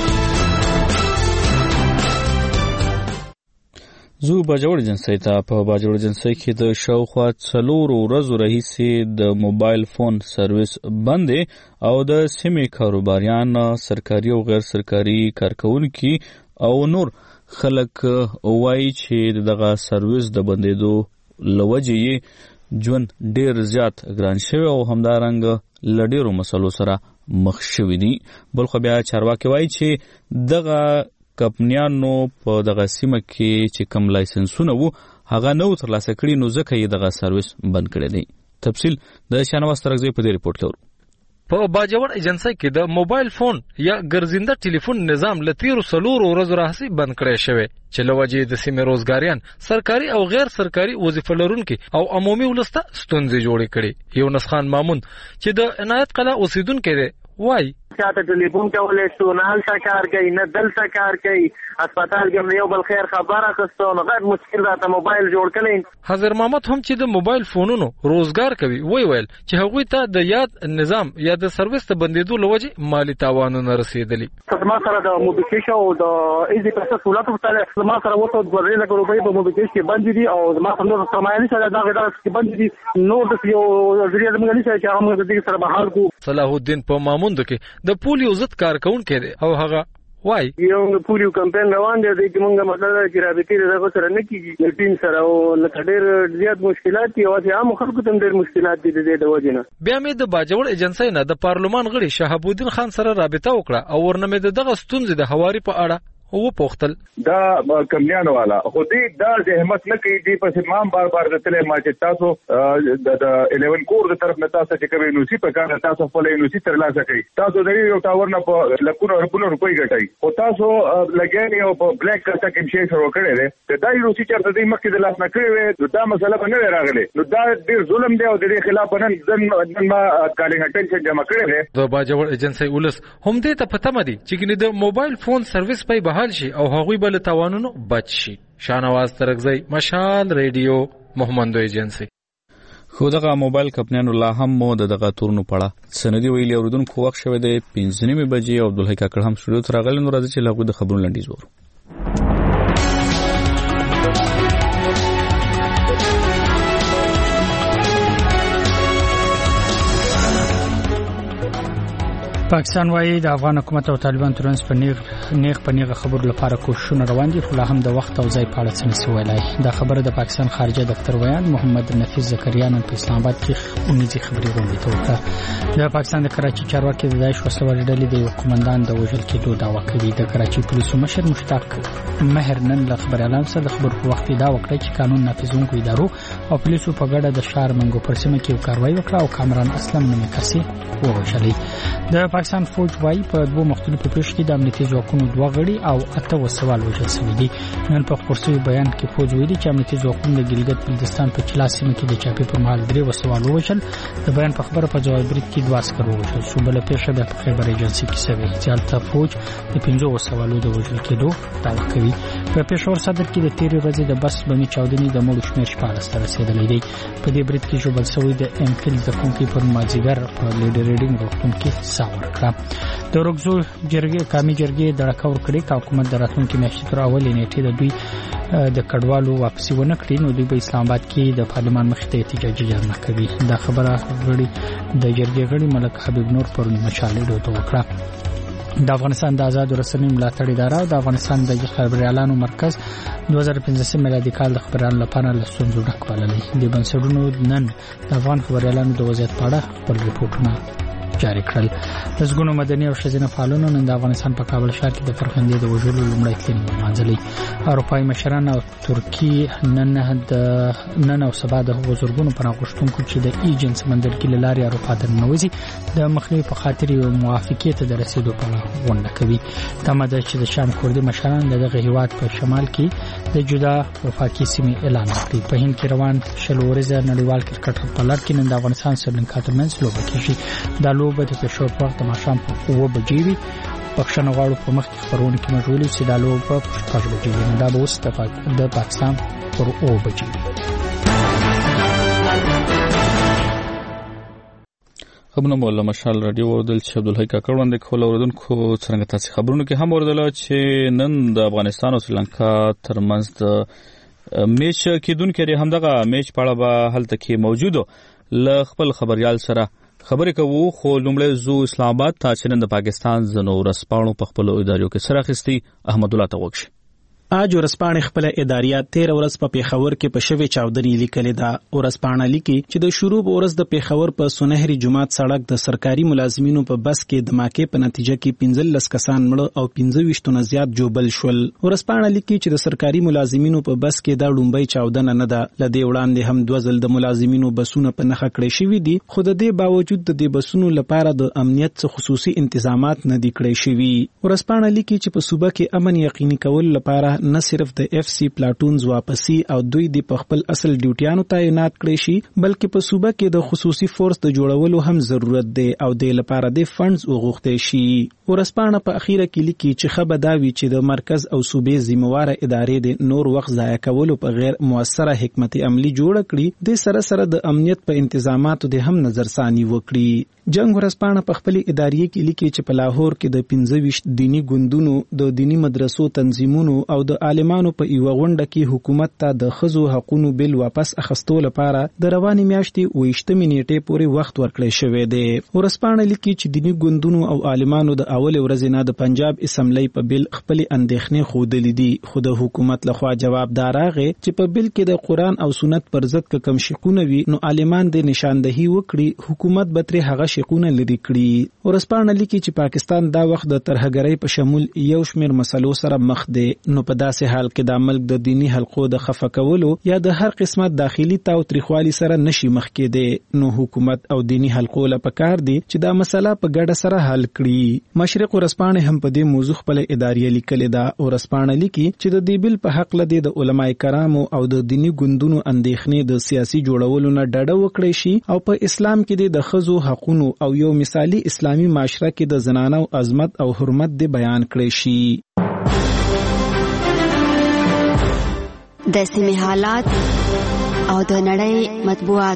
زو باجوړ جنسي ته په باجوړ جنسي کې د شاوخوا څلور ورځو راهیسې د موبایل فون سرویس بندې او د سیمې کاروباریان سرکاري او غیر سرکاري کارکونکي او نور خلک وایي چې دغه سرویس د بندېدو لوجې ژوند ډیر زیات ګران شوی او همدارنګ لډیرو مسلو سره مخ شوی دي. بل خو بیا چارواکي وایي چې دغه کمپنیانو په دغه سیمه کې چې کم لایسنسونه وو هغه نو ترلاسه کړي نو ځکه یې دغه سرویس بند کړی دی. تفصیل د شانواز ترغزی په دې رپورټ کې ورو. په باجوړ ایجنسی کې د موبایل فون یا ګرځنده ټلیفون نظام لتیرو سلور ورځو راهسي بند کړی شوی چې لوجې د سیمې روزګاریان سرکاري او غیر سرکاري وظیفه لرونکي او عمومي ولسته ستونزې جوړې کړي. یونس خان مامون چې د عنایت قلعه اوسیدونکی دی وایي چاته ټلیفون کولای شو نه هلته کار کوي نه دلته کار کوي هسپتال کې یو بل خیر خبر اخستو نو غیر مشکل راته موبایل جوړ کړي. حضر محمد هم چې د موبایل فونونو روزګار کوي وی ویل چې هغوی ته د یاد نظام یا د سرویس ته بندېدو لوجې مالی تاوانونه رسیدلی. ما سره د موبیکیش او د ایزي پیسې سہولت وکړه ما سره وته د ورې لګو روپۍ په موبیکیش کې باندې دي او ما هم نور سرمایه نشه دا غدا کې باندې دي نو د یو ذریعہ موږ نشه چې هغه د دې سره بحال کو. صلاح الدین په ماموند کې د پولیو ضد کارکون کې او هغه وای یو پوری کمپاین روان دی چې موږ مطلب چې رابطې دغه سره نه کیږي د ټیم سره او لکه ډېر زیات مشکلات دي او عام خلکو ته ډېر مشکلات دي د دې وجې نه. بیا مې د باجوړ ایجنسی نه د پارلمان غړي شهاب الدین خان سره رابطه وکړه او ورنه مې دغه ستونزې د هواري په اړه او پوښتل. دا کمنیانو والا خو دې دا زحمت نه کوي دې په سیمام بار بار غتلې ما چې تاسو د الیون کور د طرف نه تاسو چې کوي نو سي په کار تاسو په لینو سي ترلاسه کوي تاسو د یو ټاور نه په لکونو رپونو روپۍ ګټای او تاسو لګیانی او په بلیک کارت کې شي شروع کړی دی دا یو چې چرته دې مخکې د لاس نه کړی وي دا مسله به نه راغلی نو دا ډیر ظلم دی او د دې خلاف نن ځن ما کالینګ اټینشن جمع کړی دی. د باجوړ ایجنسی ولس هم دې ته پته مدي چې د موبایل فون سرویس په بحال شي او هغوی بل توانونو بچ شي. شانواز ترکزی مشال ریډیو محمد ایجنسی. خو دغه موبایل کمپنیانو لا هم مو دغه تورونو پړه سندي ویلي اوردونکو وخت شوه د پنځه نیمه بجې او عبدالحی کاکړ هم سټوډیو ته راغلی نو راځي چې لغوی د خبرونو لنډیز وورو. پاکستان وايي د افغان حکومت او طالبان ترمنځ په نیغ نیغ په نیغه خبرو لپاره کوښښونه روان دي خو لا هم د وخت او ځای په اړه څه نشي ویلای. دا خبره د پاکستان خارجه دفتر ویان محمد نفیس زکریا نن په اسلام آباد کې اونیزي خبري غونډه ته وکړه. د پاکستان د کراچي چارواکي د داعش وسوال ډلې د یو قومندان د وژل کېدو دعوا کوي. د کراچي پولیسو مشر مشتاق مهر نن له خبريالانو سره د خبر په وخت دا وکړه چې قانون نافذونکو ادارو او پولیسو په ګډه د شهر منګو پر سیمه کې کاروایی وکړه او کامران اسلم نومي کسي ووژلې. د پاکستان فوج وايي په دوه مختلفو پیښو کې د امنیتي ځواکونو دوه غړي او اته وسوال وژل شوي دي. نن په خورسوي بیان کې فوج ویلي چې امنیتي ځواکونو د ګلګت بلتستان په چلا سیمه کې د چاپی پر مهال درې وسوال وژل. د بیان په خبره په جواب برید کې دوه عسکر وژل شو. بل پیښه د خیبر ایجنسی کې شوې چې البته فوج د پنځو وسوالو د وژل کېدو دعوا کوي. په پېښور صدر کې د تیرې ورځې د بس بمي چاودنې د مړو شمېر شپاړس ته رسېدلی دی. په دې برید کې ژوبل شوی د ام فل زدهکوونکي پر مازدیګر په لیډر ریډینګ روغتون کې ساه ورکړه. د روغزو جرګې قامي جرګې د راکور کړي چې حکومت د راتلونکي میاشتې تر اولې نیټې د دوی د کډوالو واپسی ونه کړي نو دوی په اسلام آباد کې د پارلمان مخې ته احتجاجي جرمه کوي. دا خبره غړي د جرګې غړي ملک حبیب نور پر مشال ډوته وکړه. د افغانستان د آزاد رسنۍ ملاتړ اداره د افغانستان د خبريالانو مرکز دوه زره پنځه میلادي کال د خبريالانو لپاره لسونځو ډک بللې. د بنسټونو نن د افغان خبريالانو د وضعیت په اړه خپل ریپورتونه جاری کړل. د زګونو مدني او ښځینه فعالانو نن د افغانستان په کابل ښار کې د فرخندې د وژلو لومړی تلین ومانځلې. اروپایي مشران او ترکی نن د نن او سبا د هغو زورګونو پناه غوښتونکو چې د ایجن سمندر کې لاري اروپا ته ننوځي د مخنیوي په خاطر یو موافقې ته د رسیدو په غونډه کوي. تمه ده چې د شام کوردي مشران دغه هیواد په شمال کې د جدا وفاقي سیمې اعلان کړي. په هند کې روان شل ورځې نړیوال کرکټ په لړ کې نن د افغانستان سرلنکا ترمنځ لوبه کیږي. دا لوبه د پېښور په وخت ماښام په اوه بجې وي. بخښنه غواړو په مخکې خبرونه کې موږ ویلي چې دا لوبه په شپږ بجې وي. دا به اوس د پاکستان پر اوه بجې وي. خبرونه مولا مشال رادیو وردل چې عبدالحی کاکړ باندې کول اوردونکو څنګه تاسو خبرونه کې هم وردل چې نن د افغانستان او سریلانکا ترمنځ د میچ کېدونکو همدغه میچ په اړه به هلته کې موجودو ل خپل خبريال سره خبرې کوو. خو لومړی زو اسلام آباد ته چې نن د پاکستان زنو ورسپاڼو په خپل ادارو کې سره اخیستي احمد الله توغشي. اج ورسپانې خپل اداریات تیر ورځ په پیښور کې په شوي چاودنې لیکلې ده. ورسپانه لیکي چې د شروع ورځ د پیښور په سونهري جماعت سړک د سرکاري ملازمینو په بس کې د ماکې په نتیجه کې پنځه لس کسان مړه او پنځه ویشت نه زیات جوبل شول. ورسپانه لیکي چې د سرکاري ملازمینو په بس کې دا لومبۍ چاودنه نه ده. لدې وړاندې هم دوه ځل د ملازمینو بسونه په نخښه کړې شوي دي خو د دې باوجود د دې بسونو لپاره د امنیت څخه خصوصي تنظیمات نه دي کړې شوي. ورسپانه لیکي چې په صوبه کې امن یقیني کول لپاره نه صرف د اف سی پلاټونز واپسی او دوی د خپل اصل ډیوټیانو تعینات کړي شي بلکې په صوبه کې د خصوصي فورس د جوړولو هم ضرورت دی او د لپاره د فندز وغوښتي شي. ورسپانه په اخیره کې لیکي چې خبر دا وی چې د مرکز او صوبې ذمہوار ادارې د نور وخت ضایع کولو په غیر موثره حکمت عملی جوړ کړي. د سره سره د امنیت په تنظیماتو د هم نظر ثاني وکړي. جنگ ورځپاڼه په خپل ادارې کې لیکي چې په لاهور کې د پنځه ویشت دینی ګوندونو د دینی مدرسو تنظیمونو او د عالمانو په یو غونډه کې حکومت ته د ښځو حقوقو بل واپس اخیستو لپاره د روانې میاشتې اوویشتمې نیټې پورې وخت ورکړی شوی دی. ورځپاڼه لیکي چې دینی ګوندونو او عالمانو د اول ورځې نه د پنجاب اسمبلی په بل خپل اندېښنې ښودلې دي، خو د حکومت لخوا جواب دا راغی چې په بل کې د قرآن او سنت پر ضد که کم شقونه وي نو عالمان د نشاندهي وکړي، حکومت به ترې هغه شقونه لري کړي. ورځپاڼه لیکي چې پاکستان دا وخت د ترهګرۍ په شمول یو شمېر مسلو سره مخ دی، نو په داسې حال کې د ملک د دینی حلقو د خفه کولو یا د هر قسمه داخلي تاوتریخوالي سره نشي مخ کېدی، نو حکومت او دینی حلقو له پکار دي چې دا مسله په ګډه سره حل کړي. مشرق ورځپاڼه هم په دې موضوع خپل ادارې لیکلې ده. ورځپاڼه لیکي چې د دې بل په حق لدی د علماء کرامو او د دینی ګوندونو اندېښنې د سیاسي جوړولو نه ډډه وکړي شي او په اسلام کې د ښځو حقوقو او یو مثالي اسلامي معاشره کې د زنانو عظمت او حرمت دی بیان کړی شي. د سیمې حالات او د نړۍ مطبوعات.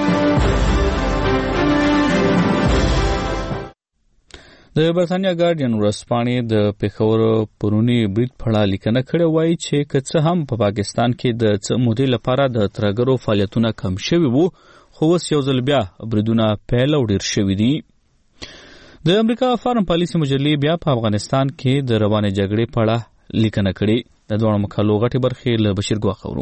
د برتانیا ګارډین ورځپاڼې د پېښور پرونی برید په اړه لیکنه کړې وایي چې که څه هم په پاکستان کې د څه مودې لپاره د ترهګرو فعالیتونه کم شوي وو، خو اوس یو ځل بیا بریدونه پیل او ډېر شوي دي. د امریکا فارم پالیسي مجلې بیا په افغانستان کې د روانې جګړې په اړه لیکنه کړې. د دواړو مقالو غټې برخې له بشیر ګواښ اورو.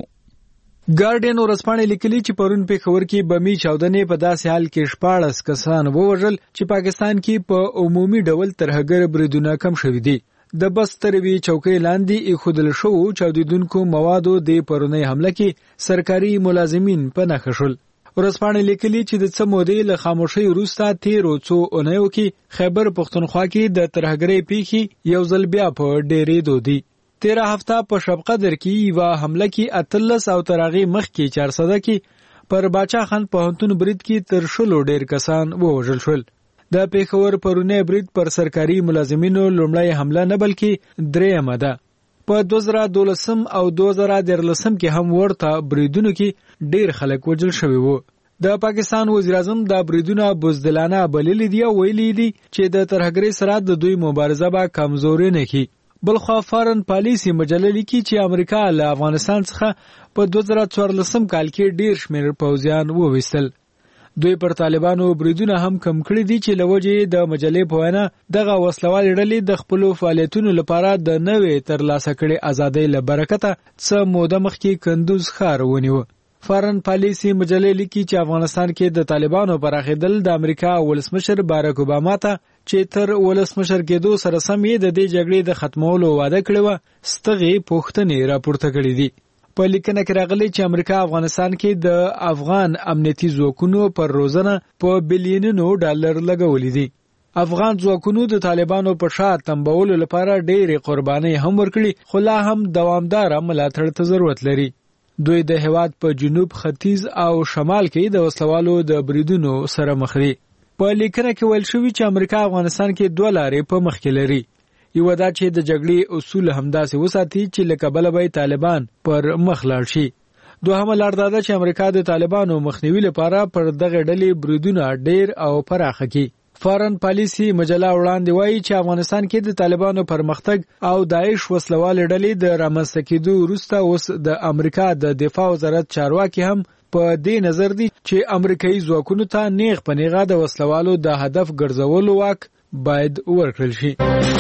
ګارډین ورځپاڼې لیکلي چې پرون پېښور کې بمي چاودنې په داسې حال کې شپاړس کسان ووژل چې پاکستان کې په عمومي ډول ترهګر بریدونه کم شوي دي. د بس تروي چوکۍ لاندې ایښودل شوو چاودیدونکو موادو د پرونی حمله کې سرکاري ملازمین په نښه شول. ورځپاڼې لیکلي چې د څه مودې له خاموشۍ وروسته تیرو څو اونیو کې خیبر پښتونخوا کې د ترهګرۍ پیښې یو ځل بیا په ډېرېدو دي. تیره هفته په شب قدر کې یوه حمله کې اتلس او تر هغې مخکې چارسده کې پر باچا خان پوهنتون برید کې تر شلو ډېر کسان ووژل شول. د پېښور پرونی برید پر سرکاري ملازمینو لومړی حمله نه بلکې درېیمه ده. په دوه زره دولسم او دوه زره دیارلسم کې هم ورته بریدونو کې ډېر خلک وژل شوي وو. د پاکستان وزیر اعظم دا بریدونه بزدلانه بللي دي او ویلي دي چې د ترهګرۍ سره د دوی مبارزه به کمزوري نه کړي. بلخوا فارن پالیسي مجله لیکي چې امریکا له افغانستان څخه په دوه زره څوارلسم کال کې ډېر شمېر پوځیان وویستل. دوی پر طالبانو بریدونه هم کم کړي دي چې له وجې د مجلې په وینا دغه وسلوالې ډلې د خپلو فعالیتونو لپاره د نوې ترلاسه کړې ازادۍ له برکته څه موده مخکې کندوز ښار ونیو. فارن پالیسي مجلې لیکي چې افغانستان کې د طالبانو پراخېدل د امریکا ولسمشر باراک اوباما ته چې تر ولسمشر کېدو سره سم یې د دې جګړې د ختمولو وعده کړې وه ستغې پوښتنې راپورته کړې دي. په لیکنه کې راغلی چې امریکا افغانستان کې د افغان امنیتي ځواکونو پر روزنه په بلیونونو ډالر لګولې دي. افغان ځواکونو د طالبانو په شا تنبولو لپاره ډېرې قربانۍ هم ورکړي، خو لا هم دوامداره ملاتړ ته ضرورت لري. دوی د هېواد په جنوب، ختیځ او شمال کې د وسلوالو د بریدونو سره مخ دي. په لیکنه کې ویل شوي چې امریکا افغانستان کې دوه لارې په مخ کې لري. یو دا چې د جګړې اصول همداسې وساتي چې له کبله به طالبان پر مخ لاړ شي. دوهمه لار دا ده چې امریکا د طالبانو مخنیوي لپاره پر دغه ډلې بریدونه ډېر او پراخه کړي. فارن پالیسي مجله وړاندې وایي چې افغانستان کې د طالبانو پرمختګ او داعش وسلوالې ډلې د رامنځته کېدو وروسته اوس د امریکا د دفاع وزارت چارواکي هم په دې نظر دي چې امریکایي ځواکونو ته نیغ په نیغه د وسلوالو د هدف ګرځولو واک باید ورکړل شي.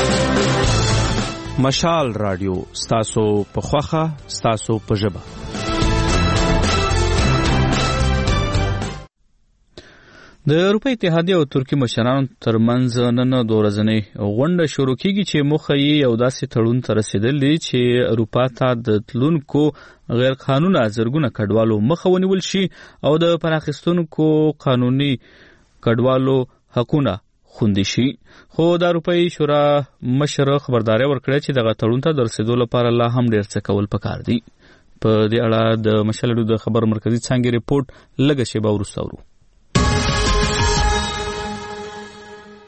مشال رادیو ستاسو په خوخه ستاسو په ژبه. د اروپا اتحادیه او ترکی مشرانو ترمنځ نن د ورځنۍ غونډه شروع کیږي چې موخه یې یو داسې تړون ته رسیدل دي چې اروپا ته د تلونکو غیر قانوني زرګونه کډوالو مخه ونیول شي او د پراخستونکو قانوني کډوالو حقونه خوندي شي. خو د اروپایي شورا مشر خبرداري ورکړه چې دغه تړون ته د رسیدو لپاره لا هم ډېر څه کول پکار دي. په دې اړه د مشالډو د خبر مرکزی څانګې ریپورت لږه شیبه وروسته اورو.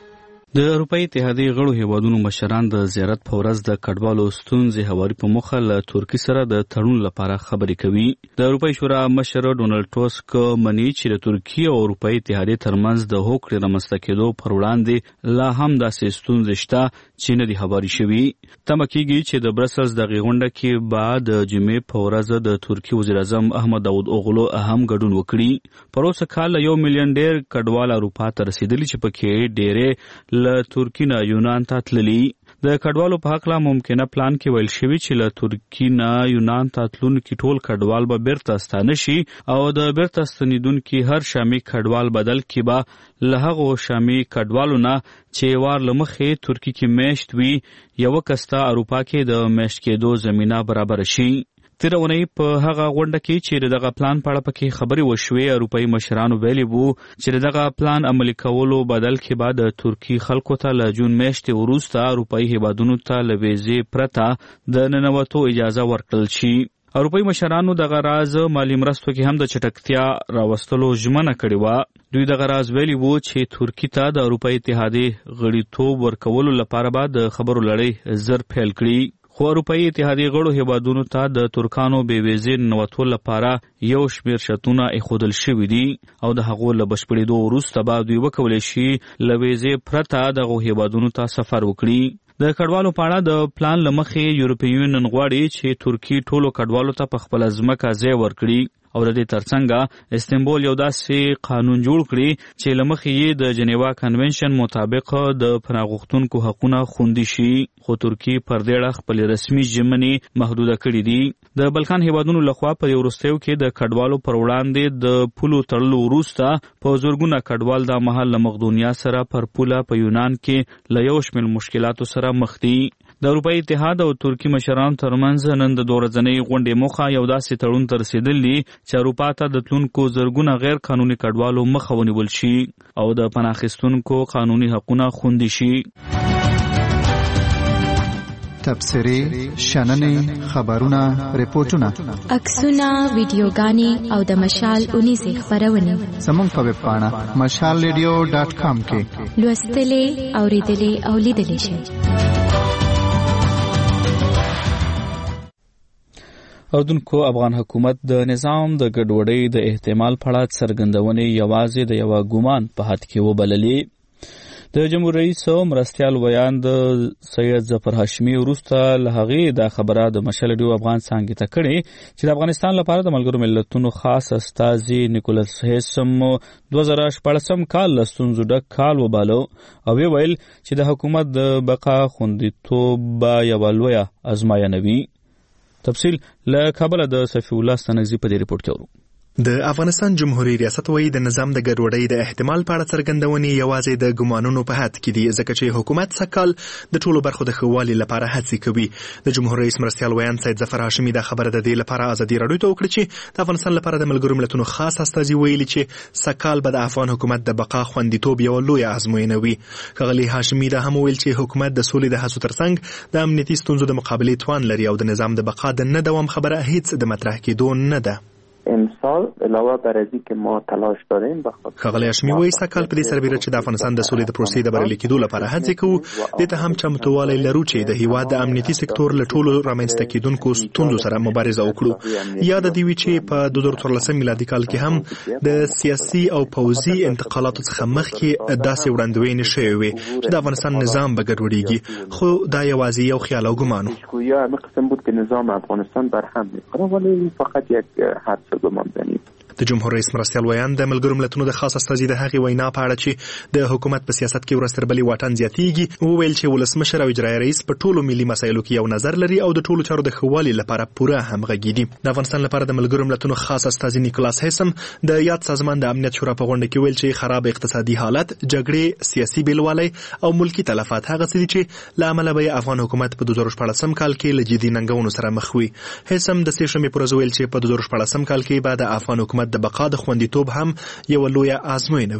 د اروپאי اتحادیې غړو هیوادونو مشران د زیارت په ورځ د کډوالو ستونزې هواري په موخه له ترکیې سره د تړون لپاره خبرې کوي. د اروپאי شورا مشر ډونالد ټوسک مني چې د ترکیې او اروپאי اتحادیې ترمنځ د هوکړې رامنځته کېدو پر وړاندې لا هم داسې ستونزې شته چې نه دي هواري شوي. تمه کېږي چې د برسلز دغې غونډه کې به د جمعې په ورځ د ترکیې وزیر اعظم احمد داود اوغلو اهم ګډون وکړي. پر اوسه کال یو میلیون ډېر کډوال اروپا ته رسېدلي چې پکې ډېرې له ترکیې نه یونان ته تللي. د کډوالو په حق لا ممکنه پلان کې ویل شوي چې له ترکیې نه یونان ته تلونکي ټول کډوال به بیرته ستانه شي او د بیرته ستنېدونکي هر شامي کډوال بدل کې به له هغو شامي کډوالو نه چې وار له مخې ترکیې کې میشت وي یوه کس ته اروپا کې د میشت کېدو زمینه برابره شي. تیره اونۍ په هغه غونډه کې چې دغه پلان په اړه پکې خبرې وشوې اروپایي مشرانو ویلي وو چې دغه پلان عملي کولو بدل کې به د ترکیې خلکو ته له جون میاشتې وروسته اروپایي هیوادونو ته له ویزې پرته د ننوتو اجازه ورکړل شي. اروپایي مشرانو دغه راز مالي مرستو کې هم د چټکتیا راوستلو ژمنه کړې وه. دوی دغه راز ویلي وو چې ترکیې ته د اروپایي اتحادیې غړیتوب ورکولو لپاره به د خبرو لړۍ زر پیل کړي. خو اروپایي اتحادیې غړو هیوادونو ته د ترکانو بې ویزې ننوتو لپاره یو شمېر شرطونه ایښودل شوي دي او د هغو له بشپړېدو وروسته به دوی وکولی شي له ویزې پرته دغو هیوادونو ته سفر وکړي. د کډوالو په اړه د پلان له مخې یورپي یونین غواړي چې ترکیې ټولو کډوالو ته په خپله ځمکه ځای ورکړي او د دې ترڅنګ استنبول یو داسې قانون جوړ کړي چې له مخې یې د جنیوا کنونشن مطابق د پناه غوښتونکو حقونه خوندي شي. خو ترکیې پر دې اړه خپلې رسمي ژمنې محدوده کړي دي. د بلکان هیوادونو لخوا په دې وروستیو کې د کډوالو پر وړاندې د پولو تړلو وروسته په زرګونه کډوال دا مهال له مقدونیا سره پر پوله په یونان کې له یو شمېر مشکلاتو سره مخ دي. د اروپایي اتحاد او ترکیې مشرانو ترمنځ نن د دوه ورځنۍ غونډې موخه یو داسې تړون ته رسېدل دي چې اروپا ته د تلونکو زرګونه غیر قانوني کډوالو مخه ونیول شي او د پناه اخیستونکو قانوني حقونه خوندي شي. تبصرې، شننې، خبرونه، ریپورتونه، عکسونه، ویډیوګانې او د مشال اونیزې خپرونې زموږ په ویب پاڼه مشال ریډیو ډاټ کام کې لوستلې، اورېدلې او لیدلې شئ. اردوونکو افغان حکومت د نظام د ګډوډۍ د احتمال په اړه څرګندونې یوازې د یوه ګمان په حد کې وبللې. د جمهور رئیس مرستیال ویان د سید ظفر هاشمي وروسته له هغې دا خبره د مشال ریډیو افغان څانګې ته کړې چې د افغانستان لپاره د ملګرو ملتونو خاص استازي نیکولس هیسم دوه زره شپاړسم کال له ستونزو ډک کال وباله او ویې ویل چې د حکومت د بقا خوندیتوب به یوه لویه ازموینه وي. تفصیل له کابل د صفی الله ستنګزي په دې ریپورت کې اورو. د افغانستان جمهوریت ریاست وایي د نظام د ګډوډۍ د احتمال په اړه څرګندونې یوازې د ګمانونو په حد کې دي ځکه چې حکومت سږکال د ټولو برخو د ښه والي لپاره هڅې کوي. د جمهور رئیس مرستیال ویان سید ظفر هاشمي دا خبره د دې لپاره ازادي راډیو ته وکړه چې د افغانستان لپاره د ملګرو ملتونو خاص استازي ویلي چې سږکال به د افغان حکومت د بقا خوندیتوب یوه لویه ازموینه وي. ښاغلي هاشمي دا هم ویل چې حکومت د سولې د هڅو ترڅنګ د امنیتي ستونزو د مقابلې توان لري او د نظام د بقا د نه دوام خبره هیڅ د مطرح کېدو نه ده. امسال علاوه بر از اینکه ما تلاش داریم بخاطر ښاغلی هاشمي وایي سږکال په دې سربیره چې د افغانستان د سولې د پروسې د بریالي کېدو لپاره هڅې کوو دې ته هم چمتووالی لرو چې د هیواد د امنیتي سکتور له ټولو رامنځته کېدونکو ستونزو سره مبارزه وکړو. یاد دې وي چې په دوه زره څوارلسم میلادي کال کې هم د سیاسي او پوځي انتقالاتو څخه مخکې داسې وړاندوینې شوې وې چې د افغانستان نظام به ګډوډېږي خو دا یوازې یو خیال او ګمان و. یا قسم بود که نظام افغانستان برهم می‌خوره ولی فقط یک حدس گمان زنی. د جمهور رئیس مرستیال ویان د ملګرو ملتونو د خاص استازي د هغې وینا په اړه چې د حکومت په سیاست کې ورځ تر بلې واټن زیاتېږي وویل چې ولسمشر او اجرایي رئیس په ټولو ملي مسایلو کې یو نظر لري او د ټولو چارو د ښه والي لپاره پوره همغږي دي. د افغانستان لپاره د ملګرو ملتونو خاص استازي نیکولاس هیسم د یاد سازمان د امنیت شورا په غونډه کې ویل چې خراب اقتصادي حالت، جګړې، سیاسي بېلوالی او ملکي تلفات هغه څه دي چې له امله به افغان حکومت په دوه زره شپاړسم کال کې له جدي ننګونو سره مخ وي. هیسم د سې شنبې پر ورځ ویل چې په دوه زره شپاړسم کال کې به د افغان حکومت د بقا د خوندي توب هم یو لویه آزموینه وي.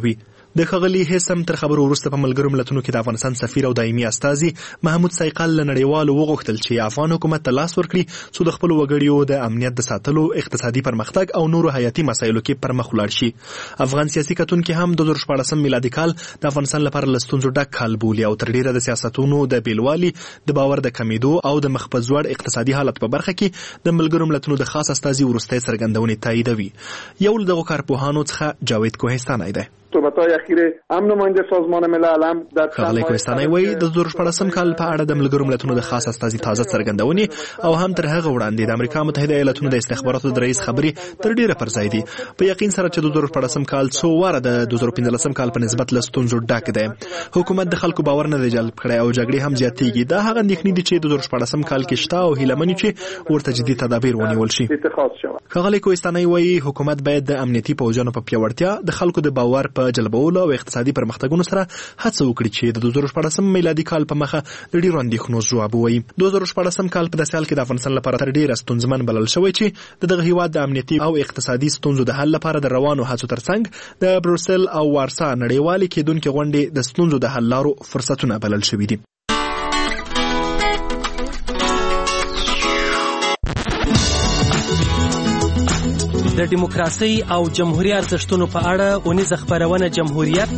د ښاغلي هیثم تر خبرو وروسته په ملګرو ملتونو کې د افغانستان سفیر او دایمي استازي محمود سایقل له نړیوالو وغوښتل چې افغان حکومت ته لاس ورکړي څو د خپلو وګړیو د امنیت د ساتلو، اقتصادي پرمختګ او نورو حیاتي مسایلو کې پرمخ ولاړ شي. افغان سیاسي کتونکي هم د دوه زره شپاړسم میلادي کال د افغانستان لپاره له ستونزو ډک کال بولي او تر ډیره د سیاستونو د بیلوالي، د باور د کمیدو او د مخ په ځوړ اقتصادي حالت په برخه کې د ملګرو ملتونو د خاص استازي وروستۍ څرګندونې تاییدوي. یو له دغو کارپوهانو څخه جاوید کوهستانی دی. صحبت‌های اخیر هم نماینده سازمان ملل هم در ښاغلی کوهستانی وایي د دوه زره شپاړسم کال په اړه د ملګرو ملتونو د خاص استازي تازه څرګندونې او هم تر هغه وړاندې د امریکا متحده ایالاتونو د استخباراتو د رئیس خبرې تر ډیره پر ځای دي. په یقین سره چې د دوه زره شپاړسم کال څو واره د دوه زره پنځلسم کال په نسبت له ستونزو ډک دی. حکومت د خلکو باور نه دی جلب کړی او جګړې هم زیاتېږي. دا هغه اندېښنې دي چې د دوه زره شپاړسم کال کې شته او هیله مني چې ورته جدي تدابیر ونیول شي. ښاغلی کوهستانی وایي حکومت باید د امنیتي پوځونو په پیاوړتیا، د خلکو د باور په جلبولو او اقتصادي پرمختګونو سره هڅه وکړي چې د دوه زره شپاړسم میلادي کال په مخه د ډیرو اندېښنو ځواب ووایي. دوه زره شپاړسم کال په داسې حال کې د افغانستان لپاره تر ډیره ستونزمن بلل شوی چې د دغه هیواد د امنیتي او اقتصادي ستونزو د حل لپاره د روانو هڅو ترڅنګ د بروسل او وارسا نړیوالې کېدونکې غونډې د ستونزو د حل لارو فرصتونه بلل شوي دي. د دیموکراسي او جمهوریت ارزښتونو په اړه اونیزه خبرونه جمهوریت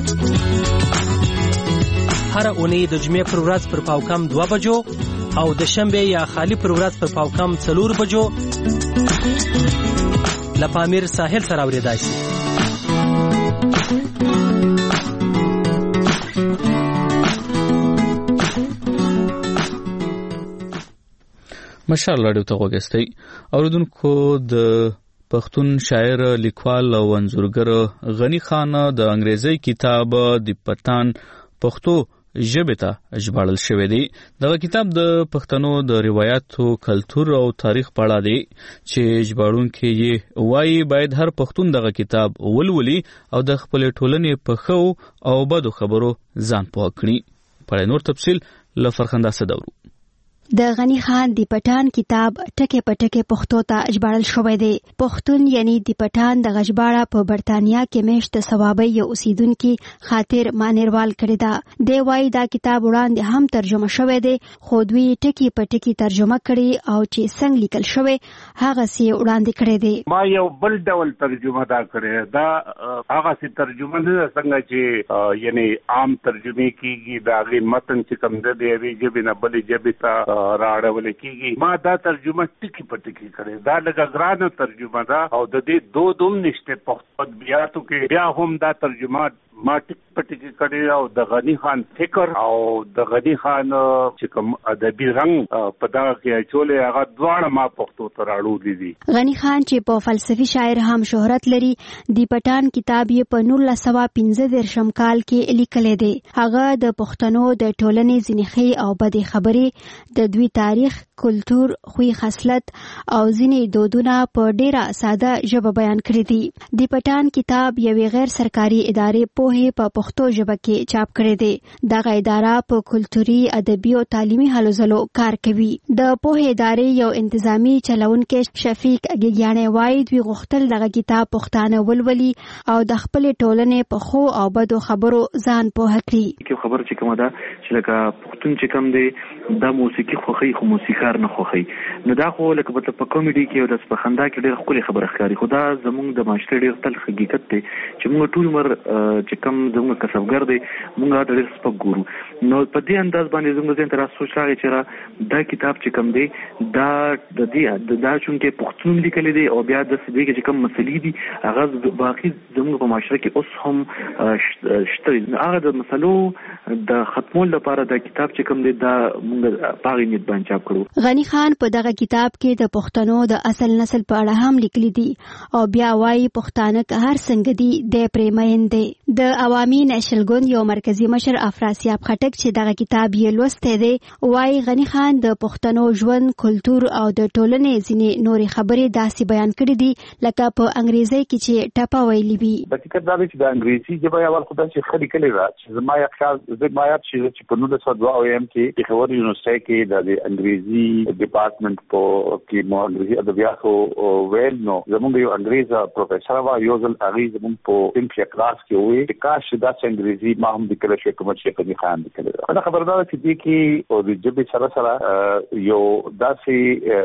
هر اونۍ د جمعې پر ورځ پر پاوکم دوه بجو او د شنبه یا خالی پر ورځ پر پاوکم څلور بجو له پامیر ساحل سره اوریدای شي. مشال راډیو ته وګورئ. اوریدونکو د پښتون شاعر، لیکوال او انځورګر غنی خان د انګریزي کتاب د پټان پښتو ژبه ته ژباړل شوی دی. دغه کتاب د پښتنو د روایتو، کلچر او تاریخ په اړه دی چې ژباړونکي یې وایي باید هر پښتون دغه کتاب ولولي او د خپل ټولنې په ښو او بدو خبرو ځان پوه کړي. په نور تفصیل له فرخنده صدورو. د غنی خان دی پټان کتاب ټکه پټکه پښتو ته ژباړل شوی دی. پښتون یعنی دی پټان د غژباړه په برتانیا کې میشت ثوابي یو اوسیدونکو خاطر مانیروال کړی دا. دی وايي دا کتاب وړاندې هم ترجمه شوی دی خو دوی ټکی پټکی ترجمه کړي او چې څنګه لیکل شوی هغه سی وړاندې کړی دی. ما یو بل ډول ترجمه دا کړی دا هغه سی ترجمه نه څنګه چې یعنی عام ترجمه کیږي دا غي متن چې کوم دی وی جبه نه بلې جبه تا راړول کیږي. ما دا ترجمه ټکی پټکی کړي دا لږه ګرانه ترجمه ده او د دې دو دوم نشته پښتو ادبیاتو کې بیا هم دا ترجمه ما ټک پټکی کړي او د غنی خان فکر او د غنی خان چې کوم ادبي رنگ په دا کې چولې هغه دواړه ما پښتو ته راړو دي. غنی خان چې په فلسفي شاعر هم شهرت لري دی پټان کتاب یې په نولس سوه پنځه دېرشم کال کې لیکل دی. هغه د پښتنو د ټولنې ځینې او بدې خبرې د دوی تاریخ، کلچر، خوی خصلت او ځینې دودونه په ډیره ساده ژبه بیان کړی دي. دی پټان کتاب یوې غیر سرکاري ادارې په په پښتو ژبه کې چاپ کړی دی. دغه اداره په کلتوري، ادبي او تعلیمي هلو ځلو کار کوي. د پوهې ادارې یو انتظامی چلونکي شفیق اګیګیانې وایي دوی غوښتل دغه کتاب پښتانه ولولي او د خپل ټولنې په خو او بدو خبرو ځان پوه کړي. کې خبر چې کومه ده چې لکه پښتون چې کوم دی د موسیقي خوخي خو موسیقار نه خوخي نو دا خو لکه په کامیډي کې او د سپخندا کې ډېر خولي خبره ښکاري. خدا زموږ د معاشري ډېر تل حقیقت دی چې موږ ټول عمر چې کم زموږ کسبګر دی موږ ډېر سپک ګورو. نو په دې انداز باندې زموږ ځین تر سوچ راغی چې دا کتاب چې کم دی دا د دې دا چونکه پښتون لیکل دی او بیا د دې کې چې کم مسلې دي هغه باقي زموږ په معاشره کې اوس هم شته. هغه د مسلو د ختمول لپاره دا کتاب چې کم دی دا موږ پاغي نیت باندې چاپ کړو. غنی خان په دغه کتاب کې د پښتنو د اصل نسل په اړه هم لیکلي دي او بیا وايي پښتانه که هر څنګه دي د پریمین دي. د عوامي نېشنل ګوند یو مرکزی مشر افراسیاب خټک چې دغه کتاب یې لوستی دی وايي غنی خان د پښتنو ژوند، کلچر او د ټولنې ځینې نورې خبرې داسې بیان کړي دي لکه په انګریزي کې چې ټپه ویلي وي. حقیقت دا دی چې د انګریزي ژبه اول خو داسې ښه لیکلې ده چې زما یو خیال زما یاد شي چې په نولس سوه دوه اویا کې پېښور یونیورسټۍ کې د انګریزي ډپارټمنټ په کې مو انګریزي ادبیاتو ویل نو زموږ یو انګریز پروفیسور و یو ځل هغې زموږ په صنف یا کلاس کې وویل چې کاش دا انګریزي ما هم لیکل شي کوم چې غني خان لیکل دا خبردار چې دي کې او د جبې سره سره یو داسې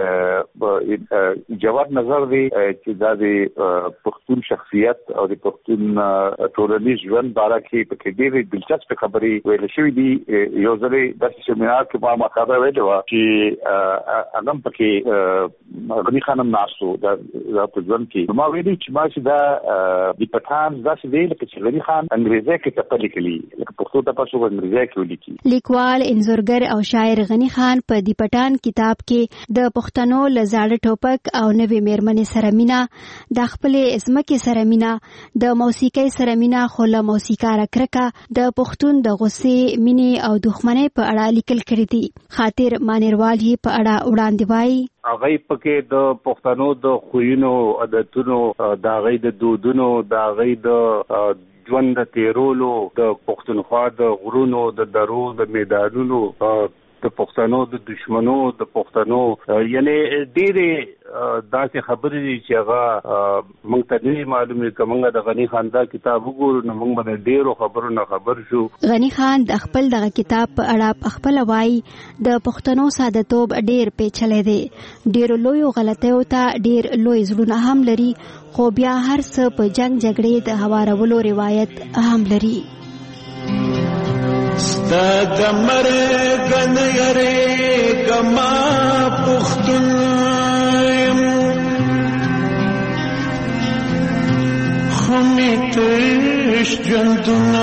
جواب نظر دی چې دا د پښتون شخصیت او د پښتون ټولنیز ژوند باره کې په کې ډېرې دلچسپ خبرې ویل شوې دي. یو ځل داسې سیمینار کې ما مخاطب ویل و چې هغه پکې غني خانم ناسو دا په ژوند کې ما ویلي چې ما چې دا د پټان داسې دی لکه چې غني خان انګریزي کې تپل کړي لکه پښتو ته پښتو انګریزي کې ولیکي. لیکوال انځورګر او شاعر غني خان په دی پټان کتاب کې د پښتنو لزاړه ټوپک او نوې میرمنې سره مینا د خپل ازمکه سره مینا د موسیقۍ سره مینا خو له موسیقار کرکا د پښتون د غصې مینې او دښمنۍ په اړه لیکل کړی دي. خاطر مانیروال یې په اړه وړاندې وایي هغه پکې د پښتنو د خوینو عادتونو د هغه د دودونو د هغه د ژوند د تیرولو د پښتونخوا د غرونو د درو د میدانونو د پښتنو د دشمنو د پښتنو یعنی ډېرې داسې خبرې دي چې هغه موږ ته نه معلومه کومه د غني خان دا کتاب وګورو نو موږ باندې ډېرو خبرو نه خبر شو. غني خان د خپل دغه کتاب په اړه خپل وایي د پښتنو ساده‌توب ډېر پیچلې دی. ډېر لوی غلطیو ته ډېر لوی زړونه هم لري خو بیا هر څه په جنگ جګړې د هوارولو روایت هم لري. ستا د مرګ نه یریږم پښتون یم خو مې تش ژوندونه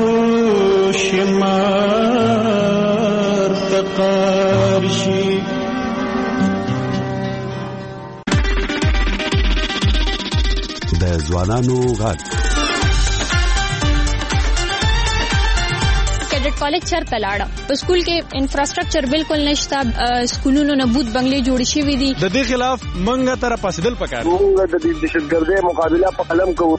خوشمار ته قار شي. د ځوانانو غږ کالج چرته لاړه په سکول کې انفراستراکچر بالکل نشته سکولونو نه بوت بنگلې جوړ شوې دي. د دې خلاف منګه تر پاسدل پکار موږ د دهشتګردۍ مقابله په قلم کوو.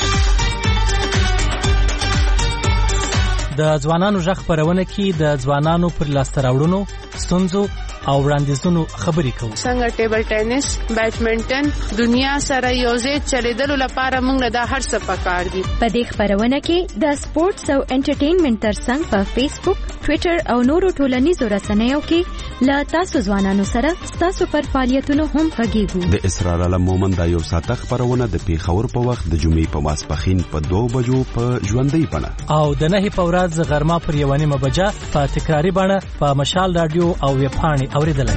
د ځوانانو ژغ خبرونه کې د ځوانانو پر لاسته راوړنو ستونزو او وړاندیزونو خبرې کوو. څنګه ټیبل ټینس بیډمنټن دنیا سره یوځای چلیدلو لپاره موږ دا هر څه پکار دي. په دې خبرونه کې د سپورتس او انټرټینمنټ ترڅنګ په فیسبوک ټوئیټر او نورو ټولنیزو رسنیو کې لا تاسو ځوانانو سره تاسو پر فعالیتونو هم غږیږو. د اسرار علم مومند دا یو ساعته خبرونه د پیښور په وخت د جمعې په ماسپښین په دوه بجو په ژوندۍ بڼه او د نهي په ورځ غرمه پر یوه نیمه بجه په تکراري بڼه په مشال رادیو او ویبپاڼې اوریدلای.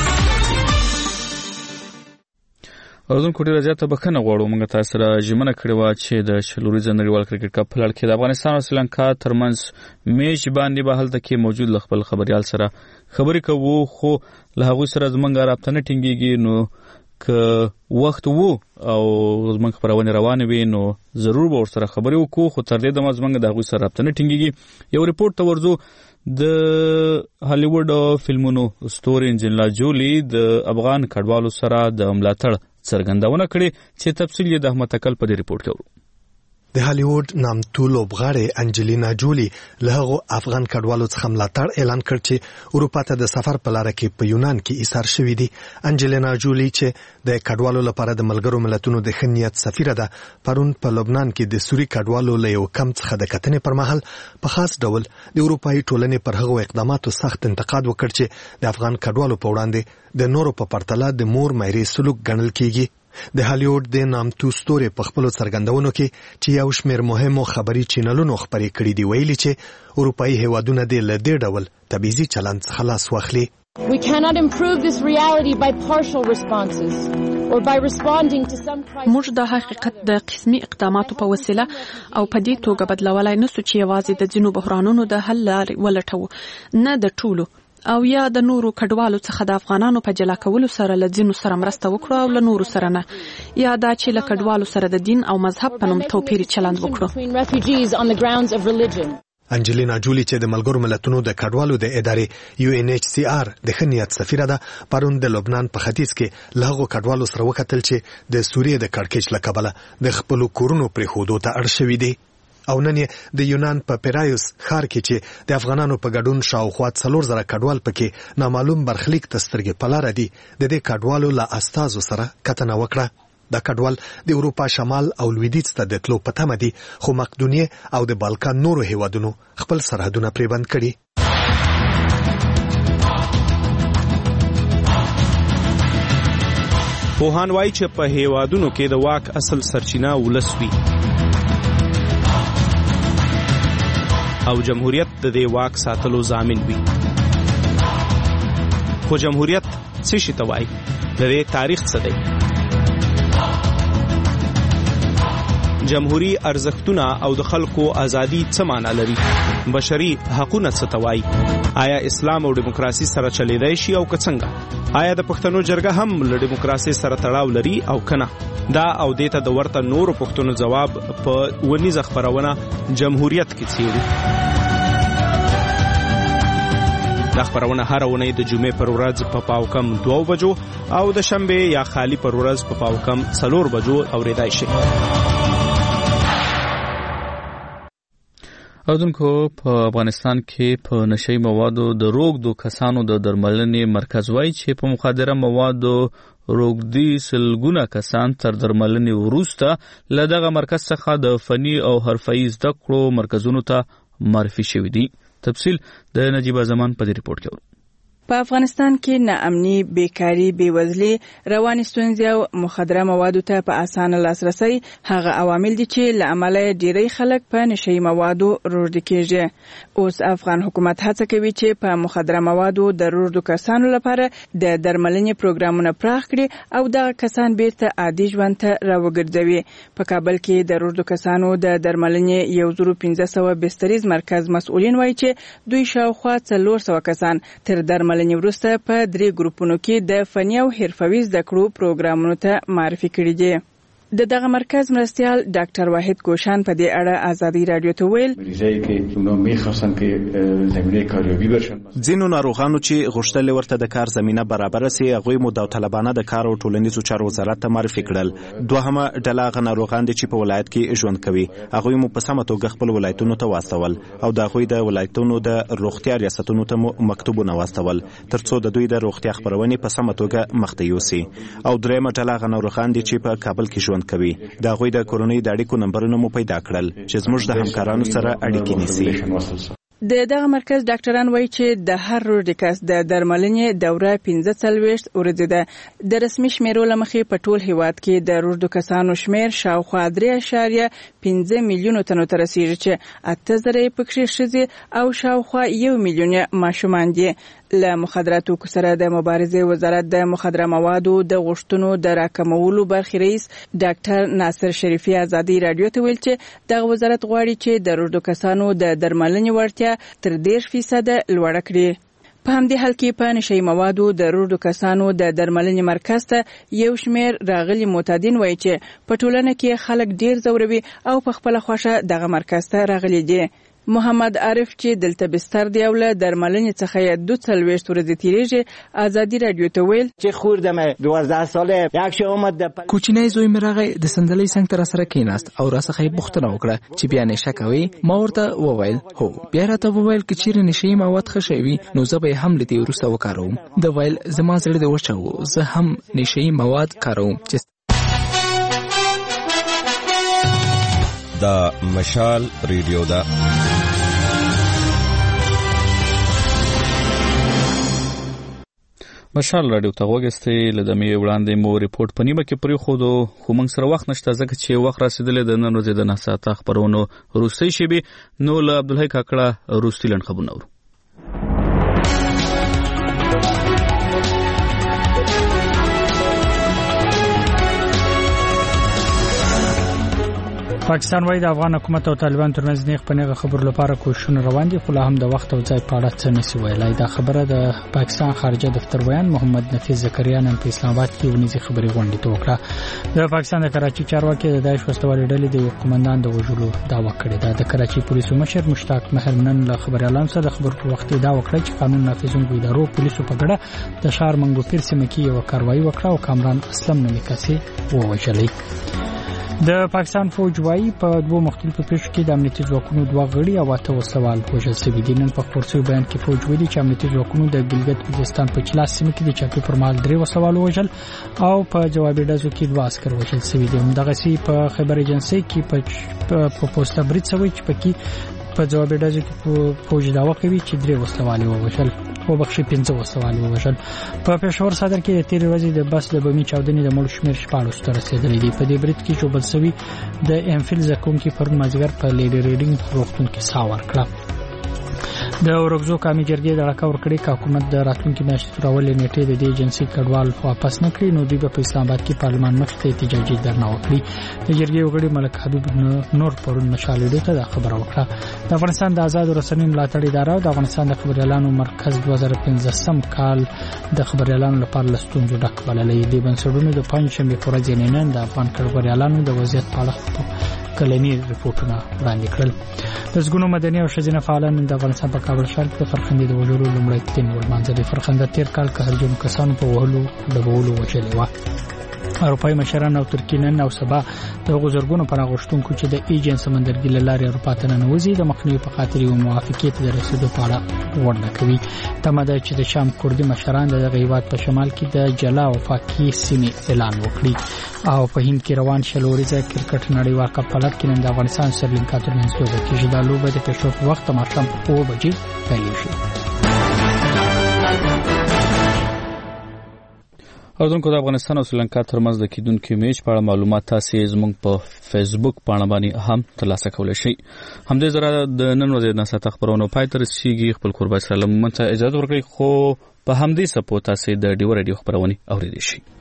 اوردونکو ډیره زیاته بخښنه غواړو موږ تاسو سره ژمنه کړې وه چې د شلوريزه نړیوال کرکټ کپ په لړ کې د افغانستان او سریلانکا ترمنځ میچ باندې به هلته کې موجود ل خپل خبريال سره خبرې کوو خو له هغوی سره زمونږ رابطه نه ټینګېږي نو که وخت وو او زمونږ خبرونه روانه وي نو ضرور به ورسره خبرې وکړو خو تر دې دمه زمونږ د هغوی سره رابطه نه ټینګېږي. یو ریپورت ته ورځو. د هالیوډ فلمونو ستوري انجلینا جولی د افغان کډوالو سره د ملاتړ څرګندونه کړې چې تفصیل یې د احمد تکل په دې ریپورت کې ورو. د هالیوډ نامتو لوبغاړې انجلینا جولی له هغو افغان کډوالو څخه ملاتړ اعلان کړ چې اروپا ته د سفر په لاره کې په یونان کې ایثار شوي دي. انجلینا جولی چې د کډوالو لپاره د ملګرو ملتونو د ښه نیت سفیره ده پرون په لبنان کې د سوري کډوالو له یو کمپ څخه د کتنې پر مهال په خاص ډول د اروپایي ټولنې پر هغو اقداماتو سخت انتقاد وکړ چې د افغان کډوالو په وړاندې د نورو په پرتله د مور مایرې سلوک ګڼل کیږي. د هالیوډ د نامتو ستوري په خپل څرګندونو کې چې یو شمېر مهمو خبري چینلونو خبرې کړې دي ویلي چې اروپایي هیوادونه د لدې ډول تبعیضي چلند څخه لاس واخلي. We cannot improve this reality by partial responses or by responding to some crisis. موږ د حقیقت د قسمي اقداماتو په وسیله او په دې توګه بدلولای نشو چې یوازې د ځینو بحرانونو د حل لارې ولټوو نه د ټولو او یا د نورو کډوالو څخه د افغانانو په جلا کولو سره له ځینو سره مرسته وکړو او له نورو سره نه یا دا چې له کډوالو سره د دین او مذهب په نوم توپیري چلند وکړو. انجلینا جولی چې د ملګرو ملتونو د کډوالو د ادارې یو ان ایچ سی آر د ښه نیت سفیره ده پرون د لبنان په ختیځ کې له هغو کډوالو سره وکتل چې د سوریې د کړکېچ له کبله د خپلو کورونو پرېښودو ته اړ شوي دي. او نن د یونان په پیرایوس ښار کې چې د افغانانو په ګډون شاوخوا څلور زره کډوال پکې نامعلوم برخلیک ته سترګې په لاره دي د دې کډوالو له استازو سره کتنه وکړه. دا کډوال د اروپا شمال او لویدیځ ته د تلو په تمه دي، خو مقدونیه او د بالکان نورو هیوادونو خپل سرحدونه پرې بند کړي. پوهان وایي چې په هیوادونو کې د واک اصل سرچینه ولس وي او جمهوریت د دې واک ساتلو ضامن وي. خو جمهوریت څه شي ته وایي؟ د دې تاریخ څه دی؟ جمهوری ارزښتونه او د خلکو ازادي څه معنا لري؟ بشري حقوقونه څه ته وایي؟ آیا اسلام او دیموکراسي سره چلیدای شي او که څنګه؟ آیا د پښتنو جرګه هم له دیموکراسي سره تړاو لري او کنه؟ دا او دیته د ورته نورو پښتنو جواب په ونیزه خبرونه جمهوریت کې څیړي. دا خبرونه هر ونې د جمعې پر ورځ په پاو کم دوه بجو او د شنبه یا خالی پر ورځ په پاو کم څلور بجو اوریدای شي. اوردونکو په افغانستان کې په نشئی موادو د روغدو کسانو د درملنې مرکز وایي چې په مخدره موادو روغدي سلګونه کسان تر درملنې وروسته له دغه مرکز څخه د فني او حرفه‌ای زده کړو مرکزونو ته معرفي شوي دي. تفصیل د نجیب زمان په دې ریپورت کې ورو. په افغانستان کې ناامني، بیکاری، بیوزلي، رواني ستونزې او مخدره موادو ته په اسانه لاسرسي هغه عوامل دي چې له امله ډیری خلک په نشئی موادو روږدي کېږي. اوس افغان حکومت هڅه کوي چې په مخدره موادو د روږدو کسانو لپاره د درملنې پروګرامونه پراخ کړي او دغه کسان بیرته عادي ژوند ته راوګرځوي. په کابل کې د روږدو کسانو د درملنې یو زره پنځه سوه بستریز مرکز مسؤلین وایي چې دوی شاوخوا څلور سوه کسان تر درملنې وروسته په درې ګروپونو کې د فني او حرفوي زده کړو پروګرامونو ته معرفي کړي دي. د دغه مرکز مرستیال ډاکټر واحد کوشان په دې اړه ازادي رادیو ته ویل ځینو ناروغانو چې غوښتل ورته د کار زمينه برابر سي هغه مو داوطلبانه د کار او ټولنیزو چارو وزارت ته معرفي کړل. دوهمه ډله غ ناروغان دي چې په ولایت کې ژوند کوي هغه مو په سمه توګه خپل ولایتونو ته واستول او د هغوی د ولایتونو د روغتیا ریاستونو ته مکتوبونه واستول ترڅو د دوی د روغتیا خبرونه په سمه توګه مخته یوسي. او درېمه ډله غ ناروغان دي چې په کابل کې ژوند کوي دا غوي د کورونی د اړیکو نمبرونه مو پیدا کړل چې زموږ د همکارانو سره اړیکې نیسي. د دغه مرکز ډاکټران وایي چې د هر روږدي کس د درملنې دوره پنځه څلوېښت ورځې ده. د رسمي شمیرو له مخې په ټول هیواد کې د روږدو کسانو شمیر شاوخوا درې اعشاریه پنځه میلیونو تنو ته رسیږي چې اته زره یې پکې ښځې او شاوخوا یو میلیون ماشومان دي. له مخدراتو سره د مبارزې وزارت د مخدره موادو د غوښتنو د راکمولو برخې رئیس ډاکټر ناصر شریفي ازادي رادیو ته ویل چې د وزارت غواړي چې د روږدو کسانو د درملنې وړتیا تر دېرش فیصد لوړه کړي. په همدې حال کې په نشئی موادو د روږدو کسانو د درملنې مرکز ته یو شمیر راغلي معتادین وایي چې په ټولنه کې خلک ډیر ځوروي او په خپل خوښه دغه مرکز ته راغلي دي. محمد عارف چې دلته بستر دی او له درملنې څخه یې دوه څلوېښت ورځې تیریږي ازادي رادیو ته ویل چې خوردم دوازده ساله یک شی اومد د کوچنی زوی مې راغی د صندلۍ څنګ ته راسره کېناست او راڅخه یې پوښتنه وکړه چې بیا نشه کوي. ما ورته وویل هو. بیا راته وویل که چیرې نشهیي مواد ښه شی وي نو زه به یې هم له دې وروسته وکاروم. د ویل زما زړه دې وچه و، زه هم نشهیي مواد کاروم. دا مشال ریډیو ده. مشال رادیو ته وګستې لدمې وړاندې مو ریپورت په نیمه کې پرې خودو خو موږ سره وخت نشته ځکه چې وخت رسیدلې د نن ورځې د ناساته خبرونو روسي شبي نو له عبدالحی کاکړه روسي لن خبرونه ورو. پاکستان وايي د افغان حکومت او طالبان ترمنځ نیغ په نیغه خبرو لپاره کوښښونه روان دي خو لا هم د وخت او ځای په اړه څه نشي ویلای. دا خبره د پاکستان خارجه دفتر ویان محمد نفیس زکریا نن په اسلام آباد کې ونیزي خبري غونډه ته وکړه. د پاکستان د کراچي چارواکي د داعش وسلوالې ډلې د یو قومندان د وژلو دعوا کړې ده. د کراچي پولیسو مشر مشتاق مهر نن له خبريالانو سره د خبرو په وخت دا وکړه چې قانون نافذونکو ادارو پولیسو په ګډه د ښار منګو پیر سیمه کې یو کاروایی وکړه او کامران اسلم نومي کسي ووژلې. د پاکستان فوج وايي په دوه مختلفو پیښو کې د امنیتي ځواکونو دوه غړي او اته وسوال وژل شوي دي. نن په خبري بیان کې فوج ویلي چې امنیتي ځواکونو د ګلګت بلتستان په چلاس سیمه کې د چاپی پر مهال درې وسوال وژل او په جوابي ډزو کې دوه عسكر وژل شوي دي. دغه سی په خبر ایجنسی کې په پوسټا بریټ سوي چې پکې په جوابي ډزو کې فوج داوا کوي چې درې وسوال وژل او بخښي پنځه وسوال وژل. په پېښور صدر کې د تیر ورځې د بس د بمي چاودنې د مړو شمېر شپږ ته رسیدلی دی. په دې بریټ کې جوبل سوي د امفیل زکونکي پرون مازیګر په لیډي ریډینګ روغتون کې سا ورکړه. د اورګزو قومي جرګې د راکاور کړي چې حکومت د راتلونکي میاشتې راولې نیټې د دې ایجنسي کډوال واپس نه کړي نو دوی په اسلام آباد کې پارلمان مخ ته احتجاجي درنه وکړي. د جرګې وګړي ملک حبیب نور پرون مشالې ته خبره وکړه. د افغانستان د آزاد رسنیو ملاتړ اداره او د افغانستان د خبريالانو مرکز دوه زره پنځه کال د خبريالانو لپاره لستونزو ډک بللې دي. بنسټونو د پنځشنبه پر ورځ نن د افغان خبريالانو د وضعیت په اړه کلنی رپورټونه وړاندې کړل. د زګونو مدني او شذینه فعالان د افغانستان په کابل ښار کې د فرخندې د وژلو لومړی تین ورمانځلې. فرخنده تیر کال قهرجن کسانو په وهلو ډبولو وژلې و. اروپای مشران او ترکینن او سبا د غوزرګونو پر غوښتونکو چې د ایجن سمندرګي لارې اروپا ته ننوځي د مخنیوي په خاطر یو موافقت د رسیدو په اړه ورنه کوي. تماده چې د شام کوردي مشران د غیبات په شمال کې د جلا او پاکي سیمې اعلان وکړي. او په هند کې روان شلوريزه کرکټ نړیوال کپ فلک کې نن د افغانستان سرلینکا ترمنځ لوبه کېږي. دا لوبه د پېښور په وخت ماښام په اوه بجې پیلېږي. اوردونکو د افغانستان او سریلانکا ترمنځ د کیدونکو میچ په اړه معلومات تاسو زموږ په فیسبوک باندې باندې هم ترلاسه کولای شئ. همدې زره د نن ورځې د ناسا خبرونو پای ته رسیدي. خپل قربان سره لمنځه اجازه ورکړئ خو په همدې سپو تاسو د ډیو رادیو خبرونه اوریدئ شئ.